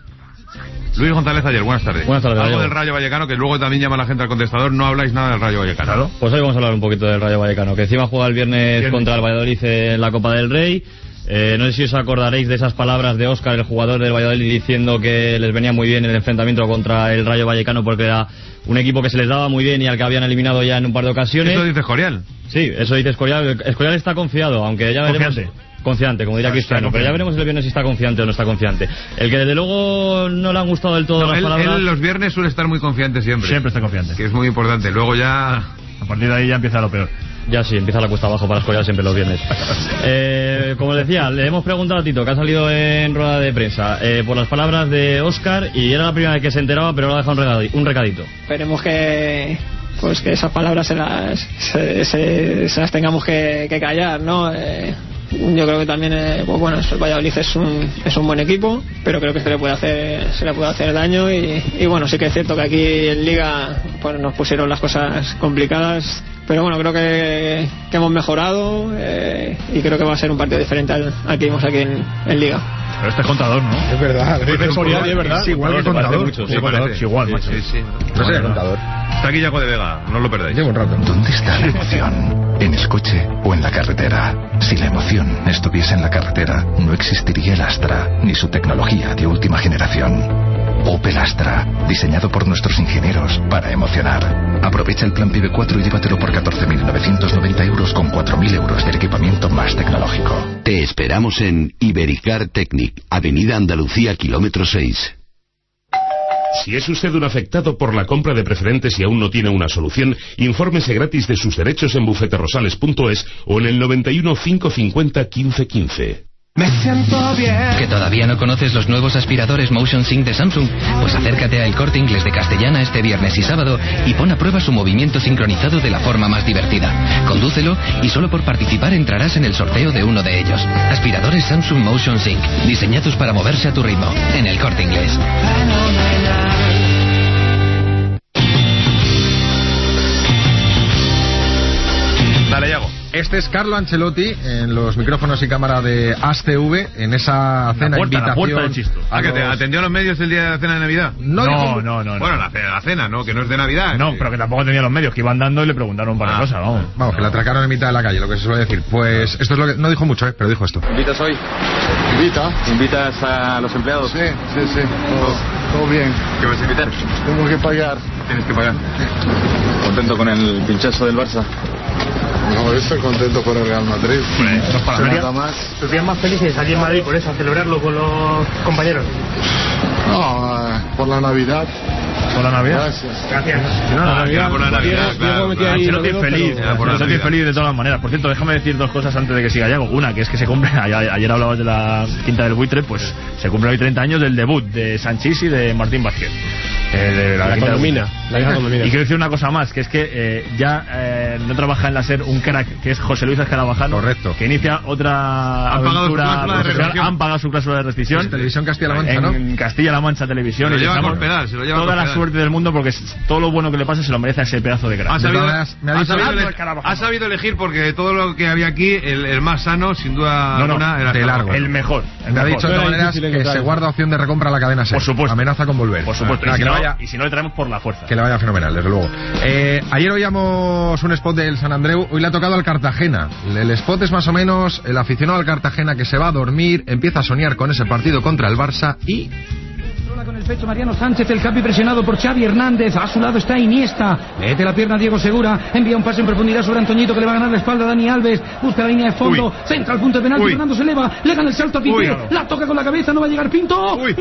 Luis González Ayer, buenas tardes. Buenas tardes. Algo del Rayo Vallecano, que luego también llama la gente al contestador, no habláis nada del Rayo Vallecano. Claro. Pues hoy vamos a hablar un poquito del Rayo Vallecano, que encima juega el viernes contra el Valladolid en la Copa del Rey. No sé si os acordaréis de esas palabras de Óscar, el jugador del Valladolid, diciendo que les venía muy bien el enfrentamiento contra el Rayo Vallecano porque era un equipo que se les daba muy bien y al que habían eliminado ya en un par de ocasiones. ¿Eso dice Escorial? Sí, eso dice Escorial. Escorial está confiado, aunque ya veremos... Confiante, como diría Cristiano, pero ya veremos el viernes si está confiante o no está confiante. El que desde luego no le han gustado del todo las palabras... Él los viernes suele estar muy confiante siempre. Siempre está confiante. Que es muy importante, luego ya... A partir de ahí ya empieza lo peor. Ya sí, empieza la cuesta abajo para Escorial siempre los viernes. Como les decía, le hemos preguntado a Tito, que ha salido en rueda de prensa, por las palabras de Óscar, y era la primera vez que se enteraba, pero ahora ha dejado un recadito. Esperemos que esas palabras se las tengamos que callar, ¿no? Yo creo que también el Valladolid es un buen equipo, pero creo que se le puede hacer daño y bueno, sí que es cierto que aquí en Liga pues nos pusieron las cosas complicadas, pero bueno, creo que hemos mejorado y creo que va a ser un partido diferente al que vimos aquí en Liga. Pero este es contador, ¿no? Es verdad, es verdad. Es igual que contador. Es igual, macho. Sí. No sé, contador. Está aquí Yago de Vega, no lo perdáis. Llevo un rato. ¿Dónde está la emoción? ¿En el coche o en la carretera? Si la emoción estuviese en la carretera, no existiría el Astra ni su tecnología de última generación. Opel Astra, diseñado por nuestros ingenieros para emocionar. Aprovecha el plan PIB 4 y llévatelo por 14.990 euros con 4.000 euros del equipamiento más tecnológico. Te esperamos en Ibericar Technic, Avenida Andalucía, kilómetro 6. Si es usted un afectado por la compra de preferentes y aún no tiene una solución, infórmese gratis de sus derechos en bufeterosales.es o en el 91 550 1515. Me siento bien. ¿Que todavía no conoces los nuevos aspiradores Motion Sync de Samsung? Pues acércate a El Corte Inglés de Castellana este viernes y sábado y pon a prueba su movimiento sincronizado de la forma más divertida. Condúcelo y solo por participar entrarás en el sorteo de uno de ellos. Aspiradores Samsung Motion Sync, diseñados para moverse a tu ritmo. En El Corte Inglés. Dale, Yago. Este es Carlo Ancelotti en los micrófonos y cámara de ASTV en esa cena invitación. La puerta de Chisto. ¿Que te atendió a los medios el día de la cena de Navidad? No. Bueno, la cena, ¿no? Que no es de Navidad. No, pero que tampoco tenía los medios, que iban dando y le preguntaron para cosas, vamos. Vamos, que la atracaron en mitad de la calle, lo que se suele decir. Pues esto es lo que... No dijo mucho, pero dijo esto. ¿Invitas hoy? ¿Invitas a los empleados? Sí. Todo bien. ¿Qué vas a invitar? Tengo que pagar. Tienes que pagar. ¿Contento con el pinchazo del Barça? No, estoy contento por el Real Madrid. Nada más. ¿Serían más felices aquí en Madrid por eso, a celebrarlo con los compañeros? No, por la Navidad. ¿Por la Navidad? Gracias. Por la Navidad, claro. Ancelotti es feliz de todas las maneras. Por cierto, déjame decir dos cosas antes de que siga Yago. Una, que es que se cumple, ayer hablabas de la Quinta del Buitre, pues se cumple hoy 30 años del debut de Sanchís y de Martín Vázquez. De la condomina. Y quiero decir una cosa más, que es que ya no trabaja en la SER un crack, que es José Luis Escarabajano. Correcto. Que inicia otra aventura profesional. Han pagado su cláusula de rescisión. Es Televisión Castilla-La Mancha, ¿no? En Castilla-La Mancha Televisión. Se lo lleva por pedal, toda la suerte del mundo, porque todo lo bueno que le pase se lo merece a ese pedazo de crack. Ha sabido elegir, porque todo lo que había aquí, el más sano, sin duda alguna, era de largo. El mejor. Me ha dicho de todas maneras que se guarda opción de recompra a la cadena SER. Por supuesto. Amenaza con volver. Por supuesto. Y si no le traemos por la fuerza. Que le vaya fenomenal, desde luego. Ayer oíamos un spot del San Andreu, hoy le ha tocado al Cartagena. El spot es más o menos el aficionado al Cartagena que se va a dormir, empieza a soñar con ese partido contra el Barça y... Con el pecho Mariano Sánchez, el capi presionado por Xavi Hernández, a su lado está Iniesta, mete la pierna Diego Segura, envía un pase en profundidad sobre Antoñito que le va a ganar la espalda a Dani Alves, busca la línea de fondo, centra al punto de penalti, Fernando se eleva, le gana el salto a Piqué, la toca con la cabeza, no va a llegar Pinto, gol.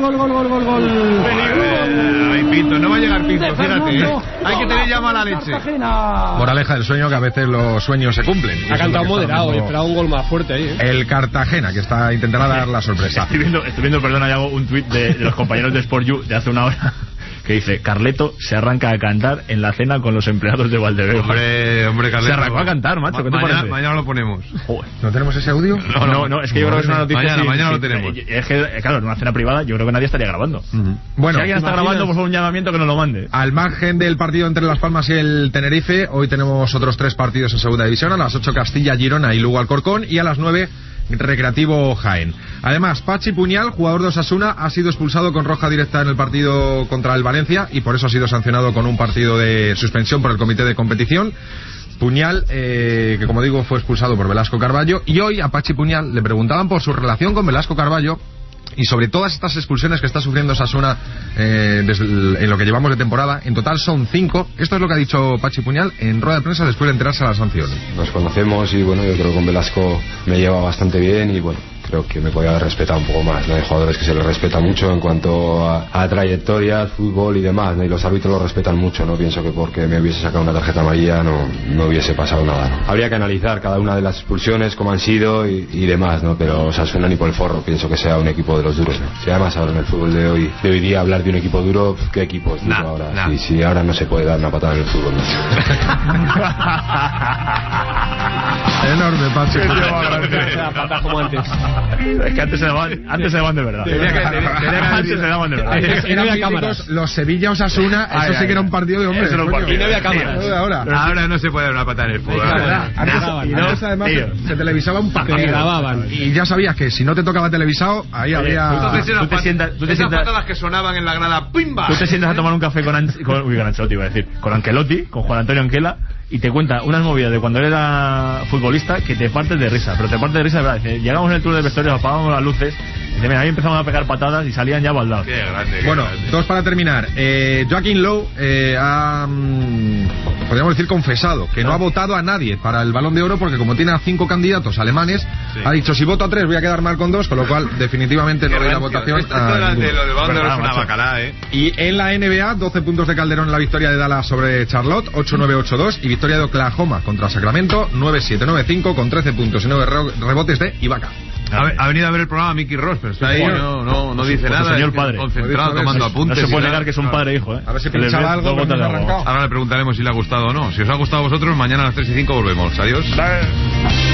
Ay, Pinto, no va a llegar Pinto, fíjate, hay que tener ya mala leche. Moraleja del sueño, que a veces los sueños se cumplen. Ha cantado moderado y esperaba un gol más fuerte ahí. El Cartagena, que intentará dar la sorpresa. Estoy viendo, perdona, Yago, un tuit de los compañeros de Sport You de hace una hora que dice: Carleto se arranca a cantar en la cena con los empleados de Valdebeo. Hombre, Carleto. Se arrancó a cantar, macho. ¿Qué te parece? Mañana lo ponemos. Joder. ¿No tenemos ese audio? No, es que yo creo que es una noticia. Mañana lo tenemos. Es que, claro, en una cena privada yo creo que nadie estaría grabando. Bueno, si alguien está grabando, por favor, un llamamiento que nos lo mande. Al margen del partido entre Las Palmas y el Tenerife, hoy tenemos otros 3 partidos en segunda división. A las 8 Castilla, Girona y Lugo Alcorcón, y a las 9 Recreativo Jaén. Además, Pachi Puñal, jugador de Osasuna, ha sido expulsado con roja directa en el partido contra el Valencia y por eso ha sido sancionado con un partido de suspensión por el comité de competición. Puñal, que como digo fue expulsado por Velasco Carballo, y hoy a Pachi Puñal le preguntaban por su relación con Velasco Carballo y sobre todas estas expulsiones que está sufriendo Osasuna en lo que llevamos de temporada. En total son 5. Esto es lo que ha dicho Pachi Puñal en rueda de prensa después de enterarse a la sanción. Nos conocemos y bueno, yo creo que con Velasco me lleva bastante bien y bueno, creo que me podía haber respetado un poco más, ¿no? Hay jugadores que se les respeta mucho en cuanto a trayectorias, fútbol y demás, ¿no? Y los árbitros lo respetan mucho, ¿no? Pienso que porque me hubiese sacado una tarjeta amarilla no hubiese pasado nada, ¿no? Habría que analizar cada una de las expulsiones, cómo han sido y demás, ¿no? Pero Osasuna ni por el forro pienso que sea un equipo de los duros, ¿no? Si además ahora en el fútbol de hoy día hablar de un equipo duro, ¿qué equipo es duro ahora? Si ahora no se puede dar una patada en el fútbol, ¿no? Enorme, Pachi. Como antes. Es que antes se daban de verdad. Antes se daban de verdad. Eran míticos los Sevilla-Osasuna, eso sí que era un partido de hombres. Y no había cámaras. Ahora no se puede dar una patada en el fútbol. Antes además se televisaba un partido. Grababan. Y ya sabías que si no te tocaba televisado, ahí había... Entonces esas patadas que sonaban en la grada, ¡pimba! Tú te sientas a tomar un café con Ancelotti, iba a decir, con Ancelotti, con Juan Antonio Anquela, y te cuenta unas movidas de cuando él era futbolista que te partes de risa, pero te partes de risa de verdad. Dice, llegamos en el tour del vestuario, apagábamos las luces, y dice, mira, ahí empezamos a pegar patadas y salían ya baldados. Qué grande. Bueno, dos para terminar. Joaquín Lowe ha, podríamos decir, confesado que no ha votado a nadie para el Balón de Oro porque como tiene a 5 candidatos alemanes, ha dicho, si voto a 3 voy a quedar mal con 2, con lo cual definitivamente no doy la votación a ninguno. Lo del Balón de Oro es una bacalá, Y en la NBA, 12 puntos de Calderón en la victoria de Dallas sobre Charlotte, 8-9-8-2, y victoria de Oklahoma contra Sacramento, 9-7-9-5, con 13 puntos y 9 rebotes de Ibaka. Ha venido a ver el programa Mickey Ross, pero está ahí, no dice nada. Señor padre. Concentrado, tomando apuntes. No se puede negar que es un padre e hijo, A ver si pinchaba algo, pero no arrancado. Ahora le preguntaremos si le ha gustado o no. Si os ha gustado a vosotros, mañana a las 3:05 volvemos. Adiós.